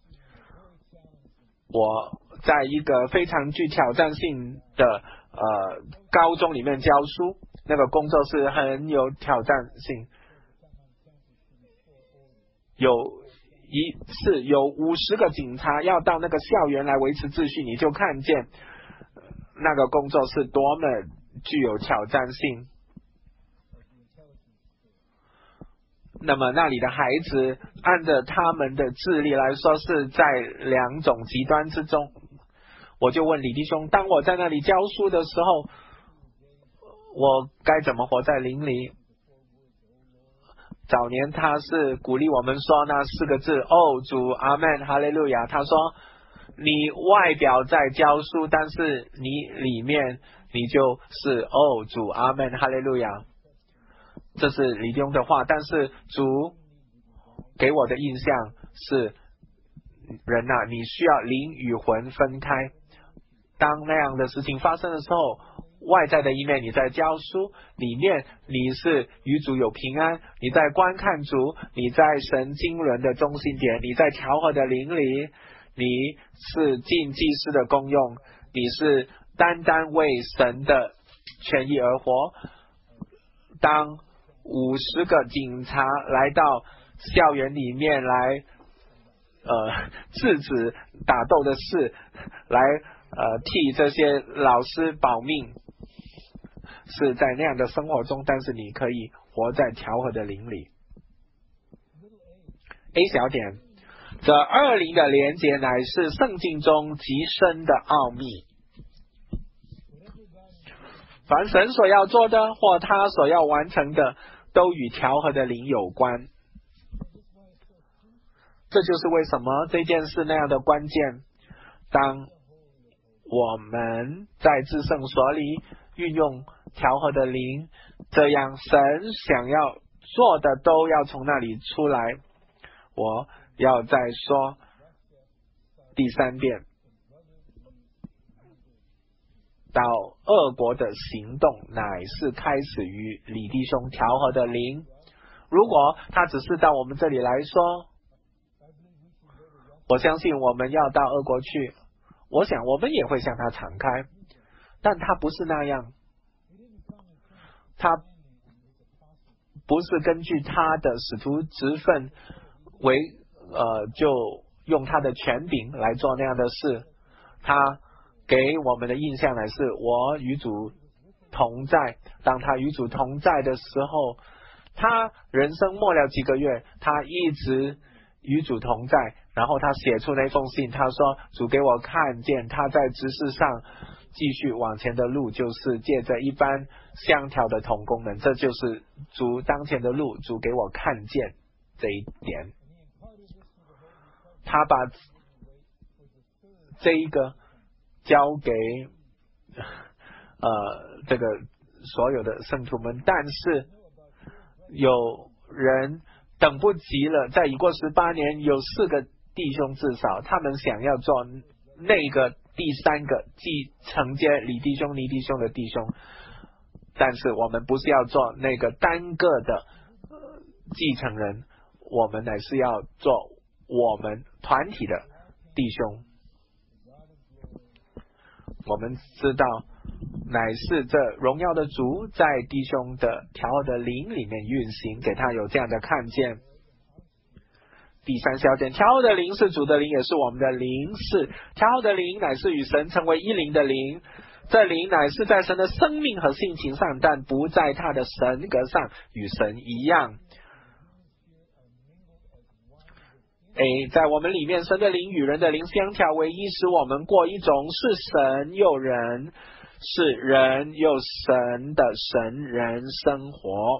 我在一个非常具挑战性的呃高中里面教书，那个工作是很有挑战性。有一次有五十个警察要到那个校园来维持秩序，你就看见那个工作是多么具有挑战性。那么那里的孩子按着他们的智力来说是在两种极端之中。我就问李弟兄，当我在那里教书的时候，我该怎么活在灵里？早年他是鼓励我们说那四个字，哦主阿们哈利路亚。他说你外表在教书，但是你里面你就是哦主阿们哈利路亚。这是李弟兄的话，但是主给我的印象是，人啊，你需要灵与魂分开。当那样的事情发生的时候，外在的一面你在教书，里面你是与主有平安，你在观看主，你在神经纶的中心点，你在调和的灵里，你是尽祭司的功用，你是单单为神的权益而活。当五十个警察来到校园里面来呃制止打斗的事，来呃替这些老师保命，是在那样的生活中，但是你可以活在调和的灵里。 A 小点，这二灵的连结乃是圣经中极深的奥秘，凡神所要做的或他所要完成的都与调和的灵有关。这就是为什么这件事那样的关键。当我们在至圣所里运用调和的灵，这样神想要做的都要从那里出来。我要再说第三遍，到恶国的行动乃是开始于李弟兄调和的灵。如果他只是到我们这里来说，我相信我们要到恶国去，我想我们也会向他敞开，但他不是那样，他不是根据他的使徒职分为呃就用他的权柄来做那样的事。他给我们的印象乃是我与主同在。当他与主同在的时候，他人生末了几个月，他一直与主同在。然后他写出那封信，他说主给我看见他在执事上继续往前的路，就是借着一般相调的同工们，这就是主当前的路，主给我看见这一点。他把这一个交给呃这个所有的圣徒们，但是有人等不及了，在已过十八年，有四个弟兄至少他们想要做那个第三个继承接李弟兄倪弟兄的弟兄，但是我们不是要做那个单个的、呃、继承人，我们乃是要做我们团体的弟兄。我们知道乃是这荣耀的主在弟兄的调和的灵里面运行，给他有这样的看见。 第三小点，调和的灵是主的灵，也是我们的灵，是调和的灵乃是与神成为一灵的灵，这灵乃是在神的生命和性情上，但不在他的神格上与神一样。A 在我们里面，神的灵与人的灵相调为一，使我们过一种是神又人，是人又神的神人生活。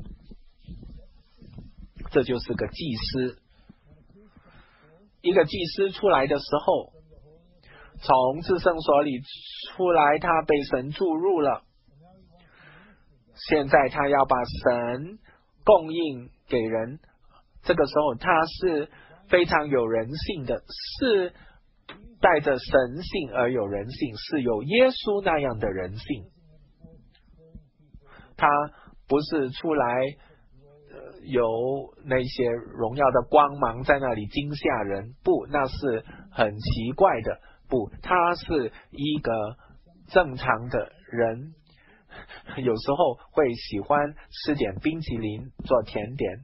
这就是个祭司。一个祭司出来的时候，从至圣所里出来，他被神注入了，现在他要把神供应给人，这个时候他是非常有人性的，是带着神性而有人性，是有耶稣那样的人性。他不是出来有那些荣耀的光芒在那里惊吓人，不，那是很奇怪的，不，他是一个正常的人，有时候会喜欢吃点冰淇淋做甜点。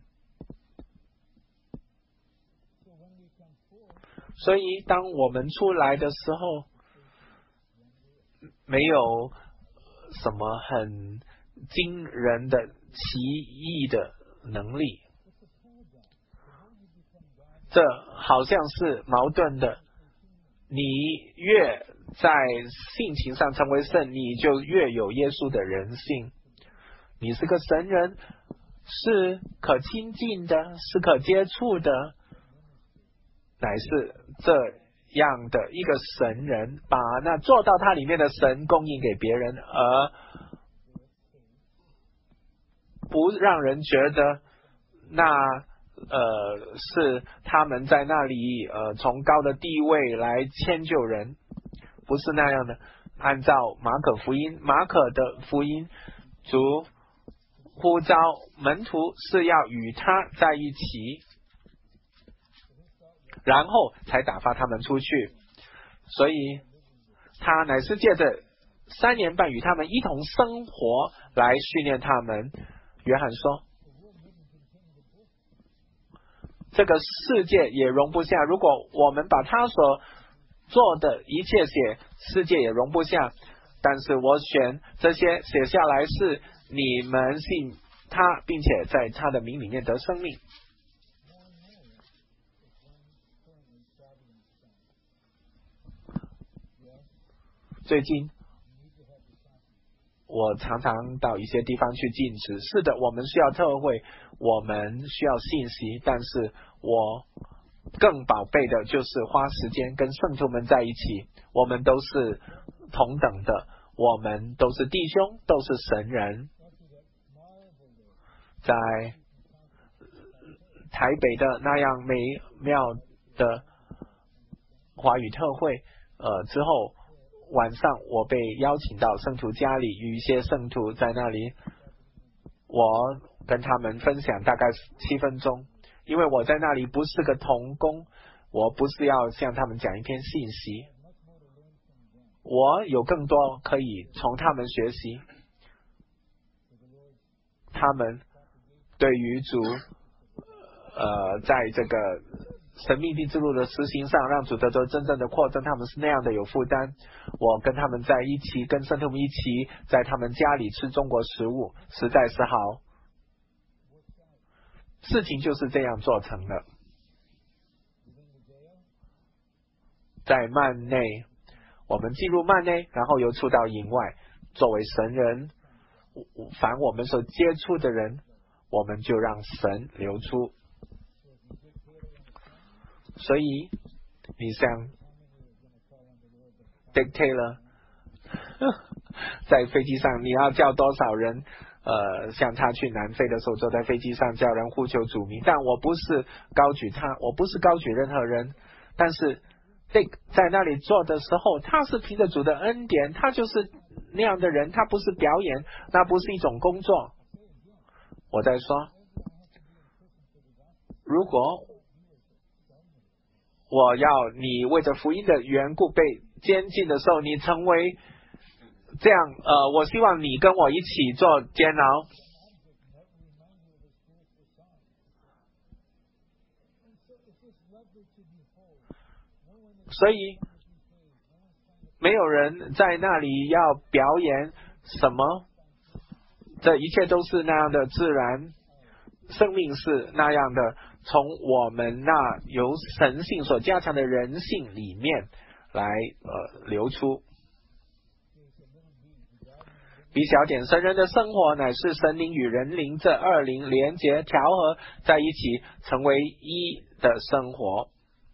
所以当我们出来的时候，没有什么很惊人的奇异的能力，这好像是矛盾的。你越在性情上成为圣，你就越有耶稣的人性。你是个神人，是可亲近的，是可接触的，乃是这样的一个神人，把那做到他里面的神供应给别人，而不让人觉得那呃是他们在那里呃从高的地位来迁就人，不是那样的。按照马可福音，马可的福音，主呼召门徒是要与他在一起，然后才打发他们出去，所以他乃是借着三年半与他们一同生活来训练他们。约翰说，这个世界也容不下，如果我们把他所做的一切写，世界也容不下，但是我选这些写下来，是你们信他，并且在他的名里面得生命。最近我常常到一些地方去禁食，是的，我们需要特会，我们需要信息，但是我更宝贝的就是花时间跟圣徒们在一起，我们都是同等的，我们都是弟兄，都是神人。在台北的那样美妙的华语特会呃之后，晚上我被邀请到圣徒家里，与一些圣徒在那里，我跟他们分享大概七分钟，因为我在那里不是个同工，我不是要向他们讲一篇信息，我有更多可以从他们学习，他们对于主呃在这个神秘地之路的实行上，让主得着真正的扩增，他们是那样的有负担。我跟他们在一起，跟圣徒们一起在他们家里吃中国食物，实在是好。事情就是这样做成了。在幔内，我们进入幔内，然后又出到营外，作为神人，凡我们所接触的人，我们就让神流出。所以你像 dictator 在飞机上，你要叫多少人呃，像他去南非的时候，坐在飞机上叫人呼求主名，但我不是高举他，我不是高举任何人，但是 Dick 在那里做的时候，他是凭着主的恩典，他就是那样的人，他不是表演，那不是一种工作。我在说，如果我要你为着福音的缘故被监禁的时候，你成为这样呃，我希望你跟我一起做监牢。 所以没有人在那里要表演什么，这一切都是那样的自然，生命是那样的从我们那由神性所加强的人性里面来呃流出。比小点，神人的生活乃是神灵与人灵这二灵连结调和在一起成为一的生活。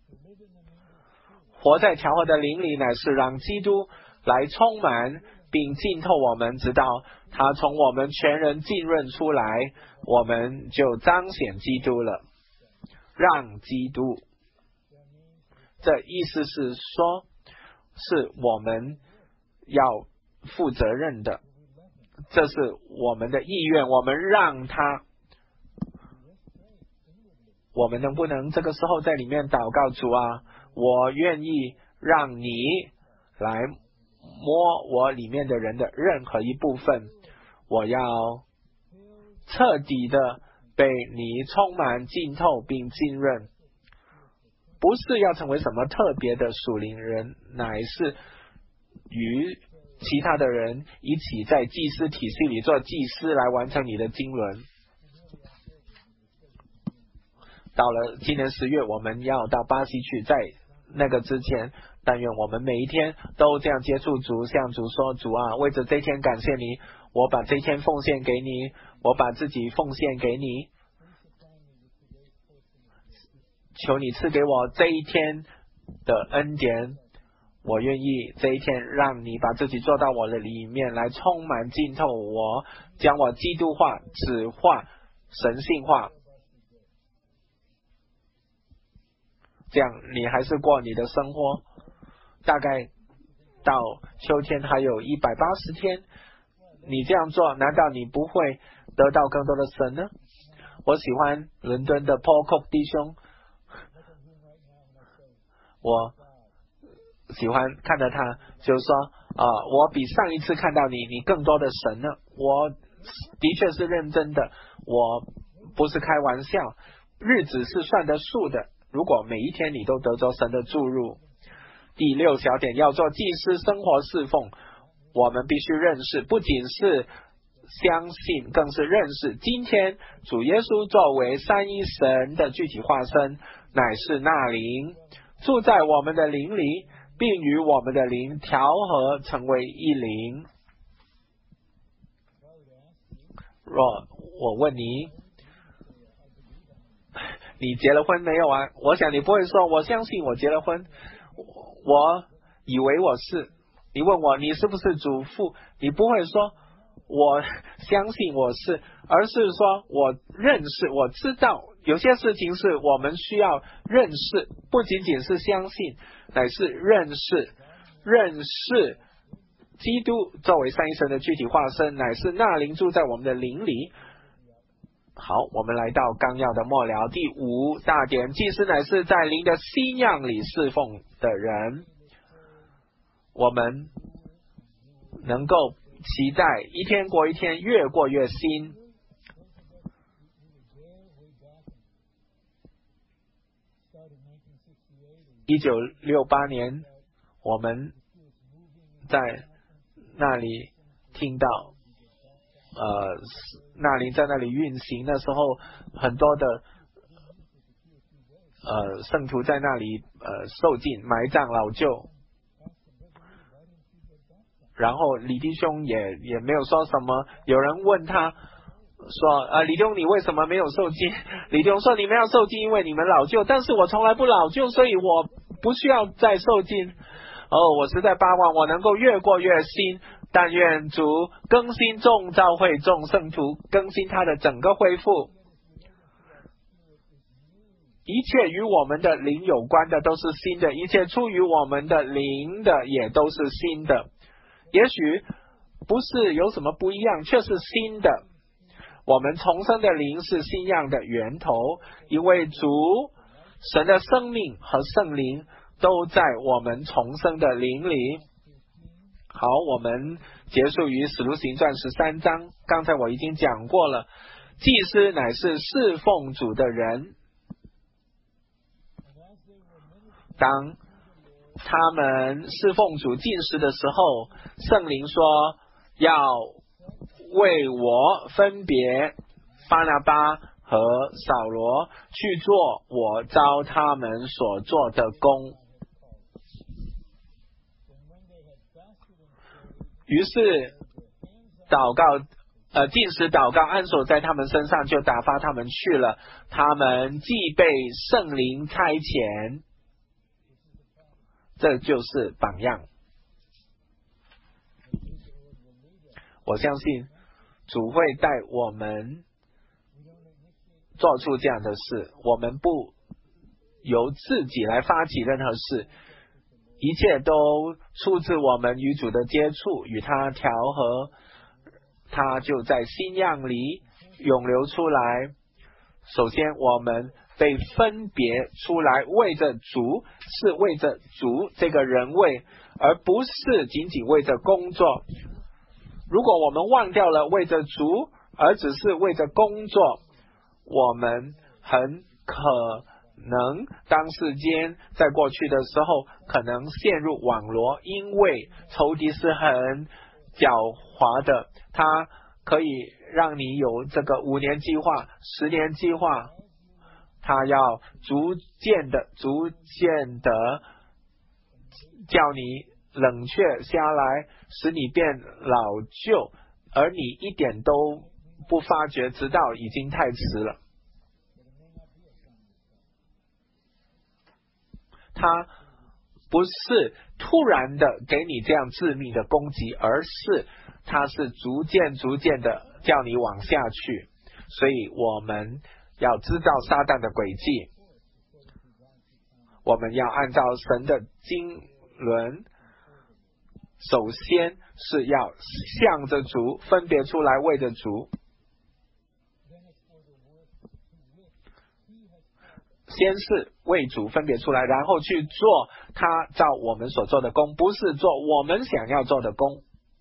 活在调和的灵里，乃是让基督来充满并浸透我们，直到他从我们全人浸润出来，我们就彰显基督了。让基督，这意思是说，是我们要负责任的，这是我们的意愿，我们让他，我们能不能这个时候在里面祷告，主啊，我愿意让你来摸我里面的人的任何一部分，我要彻底的被你充满浸透并浸润，不是要成为什么特别的属灵人，乃是与其他的人一起在祭司体系里做祭司来完成你的经纶。到了今年十月，我们要到巴西去，在那个之前，但愿我们每一天都这样接触主，向主说，主啊，为着这一天感谢你，我把这一天奉献给你，我把自己奉献给你，求你赐给我这一天的恩典，我愿意这一天让你把自己做到我的里面来，充满浸透我，将我基督化、子化、神性化，这样你还是过你的生活。大概到秋天还有一百八十天，你这样做，难道你不会得到更多的神呢？我喜欢伦敦的 Paul Cook 弟兄，我喜欢看着他就是说啊、呃，我比上一次看到你你更多的神呢。我的确是认真的，我不是开玩笑，日子是算得数的，如果每一天你都得着神的注入。第六小点，要做祭司生活侍奉，我们必须认识，不仅是相信，更是认识今天主耶稣作为三一神的具体化身，乃是那灵住在我们的灵里，并与我们的灵调和成为一灵。若我问你，你结了婚没有啊？我想你不会说我相信我结了婚，我以为我是。你问我你是不是主妇，你不会说我相信我是，而是说我认识，我知道有些事情是我们需要认识，不仅仅是相信，乃是认识，认识基督作为三一神的具体化身，乃是那灵住在我们的灵里。好，我们来到纲要的末了，第五大点，祭司乃是在灵的新样里侍奉的人。我们能够期待一天过一天，越过越新。一九六八年，我们在那里听到呃，那里在那里运行，那时候很多的呃圣徒在那里呃受尽埋葬老旧，然后李弟兄也也没有说什么。有人问他说啊，李弟兄你为什么没有受尽？李弟兄说，你们要受尽，因为你们老旧，但是我从来不老旧，所以我不需要再受尽。哦，我实在巴望我能够越过越新，但愿主更新众教会众圣徒，更新他的整个恢复。一切与我们的灵有关的都是新的，一切出于我们的灵的也都是新的。也许不是有什么不一样，却是新的。我们重生的灵是新样的源头，因为主神的生命和圣灵都在我们重生的灵里。好，我们结束于使徒行传十三章。刚才我已经讲过了，祭司乃是侍奉主的人。 当他们侍奉主禁食的时候，圣灵说要为我分别巴拿巴和扫罗去做我召他们所做的工。于是祷告呃，禁食祷告按手在他们身上，就打发他们去了。他们既被圣灵差遣，这就是榜样。我相信主会带我们做出这样的事，我们不由自己来发起任何事，一切都出自我们与主的接触，与他调和，他就在新样里涌流出来。首先我们被分别出来，为着主，是为着主这个人位，而不是仅仅为着工作。如果我们忘掉了为着主，而只是为着工作，我们很可能当世间在过去的时候可能陷入网罗，因为仇敌是很狡猾的，他可以让你有这个五年计划、十年计划，他要逐渐的、逐渐的叫你冷却下来，使你变老旧，而你一点都不发觉，直到已经太迟了。他不是突然的给你这样致命的攻击，而是他是逐渐逐渐的叫你往下去。所以我们要知道撒旦的诡计，我们要按照神的经纶，首先是要向着主分别出来，为着主。先是为主分别出来，然后去做他照我们所做的工，不是做我们想要做的工。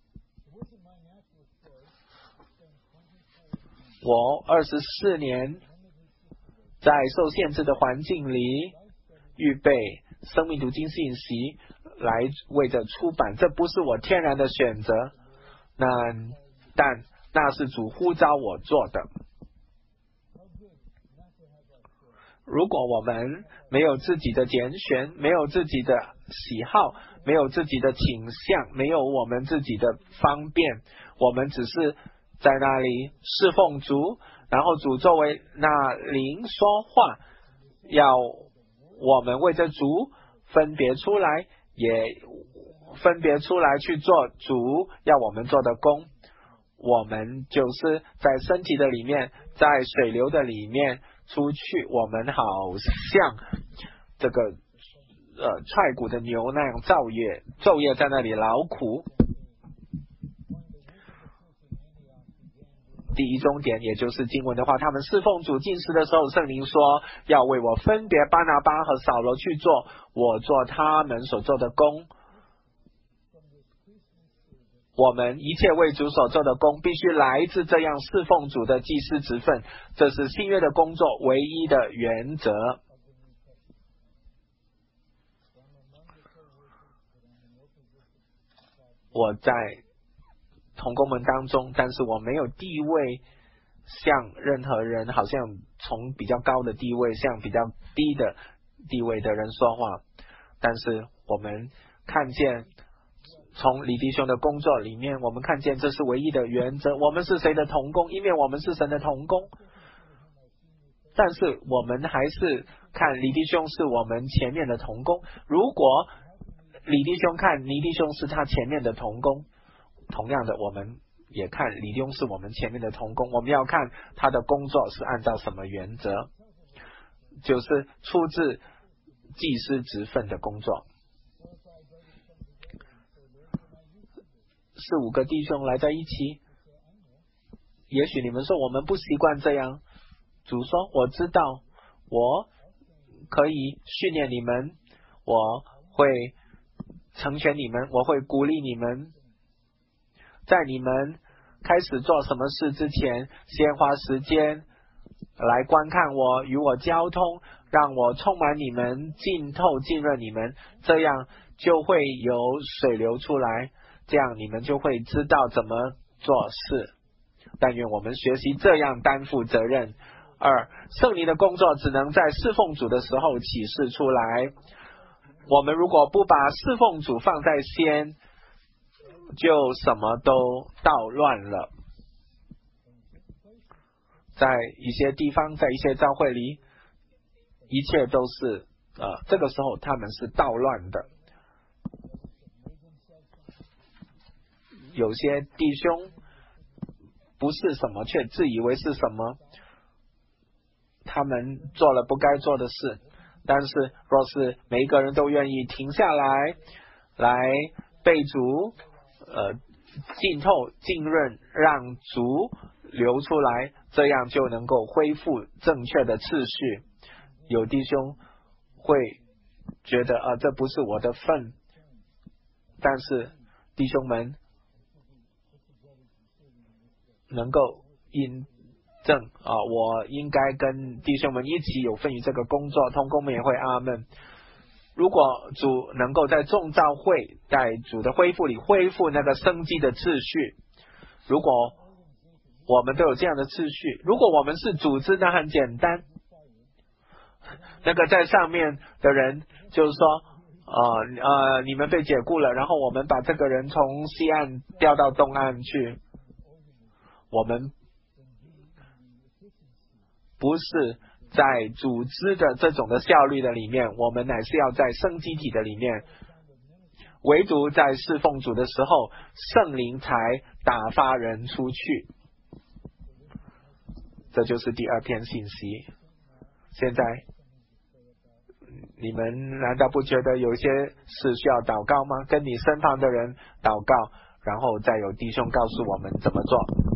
我二十四年在受限制的环境里预备生命读经信息来为着出版，这不是我天然的选择，那但那是主呼召我做的。如果我们没有自己的拣选，没有自己的喜好，没有自己的倾向，没有我们自己的方便，我们只是在那里侍奉主，然后主作为那灵说话，要我们为着主分别出来，也分别出来去做主要我们做的工。我们就是在身体的里面，在水流的里面出去，我们好像这个呃踹骨的牛那样昼夜昼夜在那里劳苦。第一终点也就是经文的话，他们侍奉主禁食的时候，圣灵说要为我分别巴拿巴和扫罗去做我做他们所做的工。我们一切为主所做的工必须来自这样侍奉主的祭司职分，这是新约的工作唯一的原则。我在同工们当中，但是我没有地位像任何人，好像从比较高的地位向比较低的地位的人说话，但是我们看见从李弟兄的工作里面，我们看见这是唯一的原则。我们是谁的同工？因为我们是神的同工，但是我们还是看李弟兄是我们前面的同工。如果李弟兄看李弟兄是他前面的同工，同样的我们也看李弟兄是我们前面的同工。我们要看他的工作是按照什么原则，就是出自祭司职分的工作。四五个弟兄来在一起，也许你们说我们不习惯这样，主说我知道，我可以训练你们，我会成全你们，我会鼓励你们，在你们开始做什么事之前，先花时间来观看我，与我交通， 让我充满你们，浸透浸润你们，这样就会有水流出来，这样你们就会知道怎么做事。但愿我们学习这样担负责任。二，圣灵的工作只能在侍奉主的时候启示出来。我们如果不把侍奉主放在先，就什么都捣乱了。在一些地方，在一些教会里，一切都是呃，这个时候他们是捣乱的。有些弟兄不是什么，却自以为是什么，他们做了不该做的事。但是若是每一个人都愿意停下来，来被主呃浸透浸润，让主流出来，这样就能够恢复正确的次序。有弟兄会觉得啊，这不是我的份，但是弟兄们能够印证啊，我应该跟弟兄们一起有份于这个工作，同工们也会阿们。如果主能够在众召会，在主的恢复里恢复那个生机的秩序，如果我们都有这样的秩序，如果我们是组织，那很简单，那个在上面的人就是说呃呃，你们被解雇了，然后我们把这个人从西岸调到东岸去，我们不是在组织的这种的效率的里面，我们乃是要在生机体的里面。唯独在侍奉主的时候，圣灵才打发人出去。这就是第二篇信息。现在你们难道不觉得有些事需要祷告吗？跟你身旁的人祷告，然后再有弟兄告诉我们怎么做。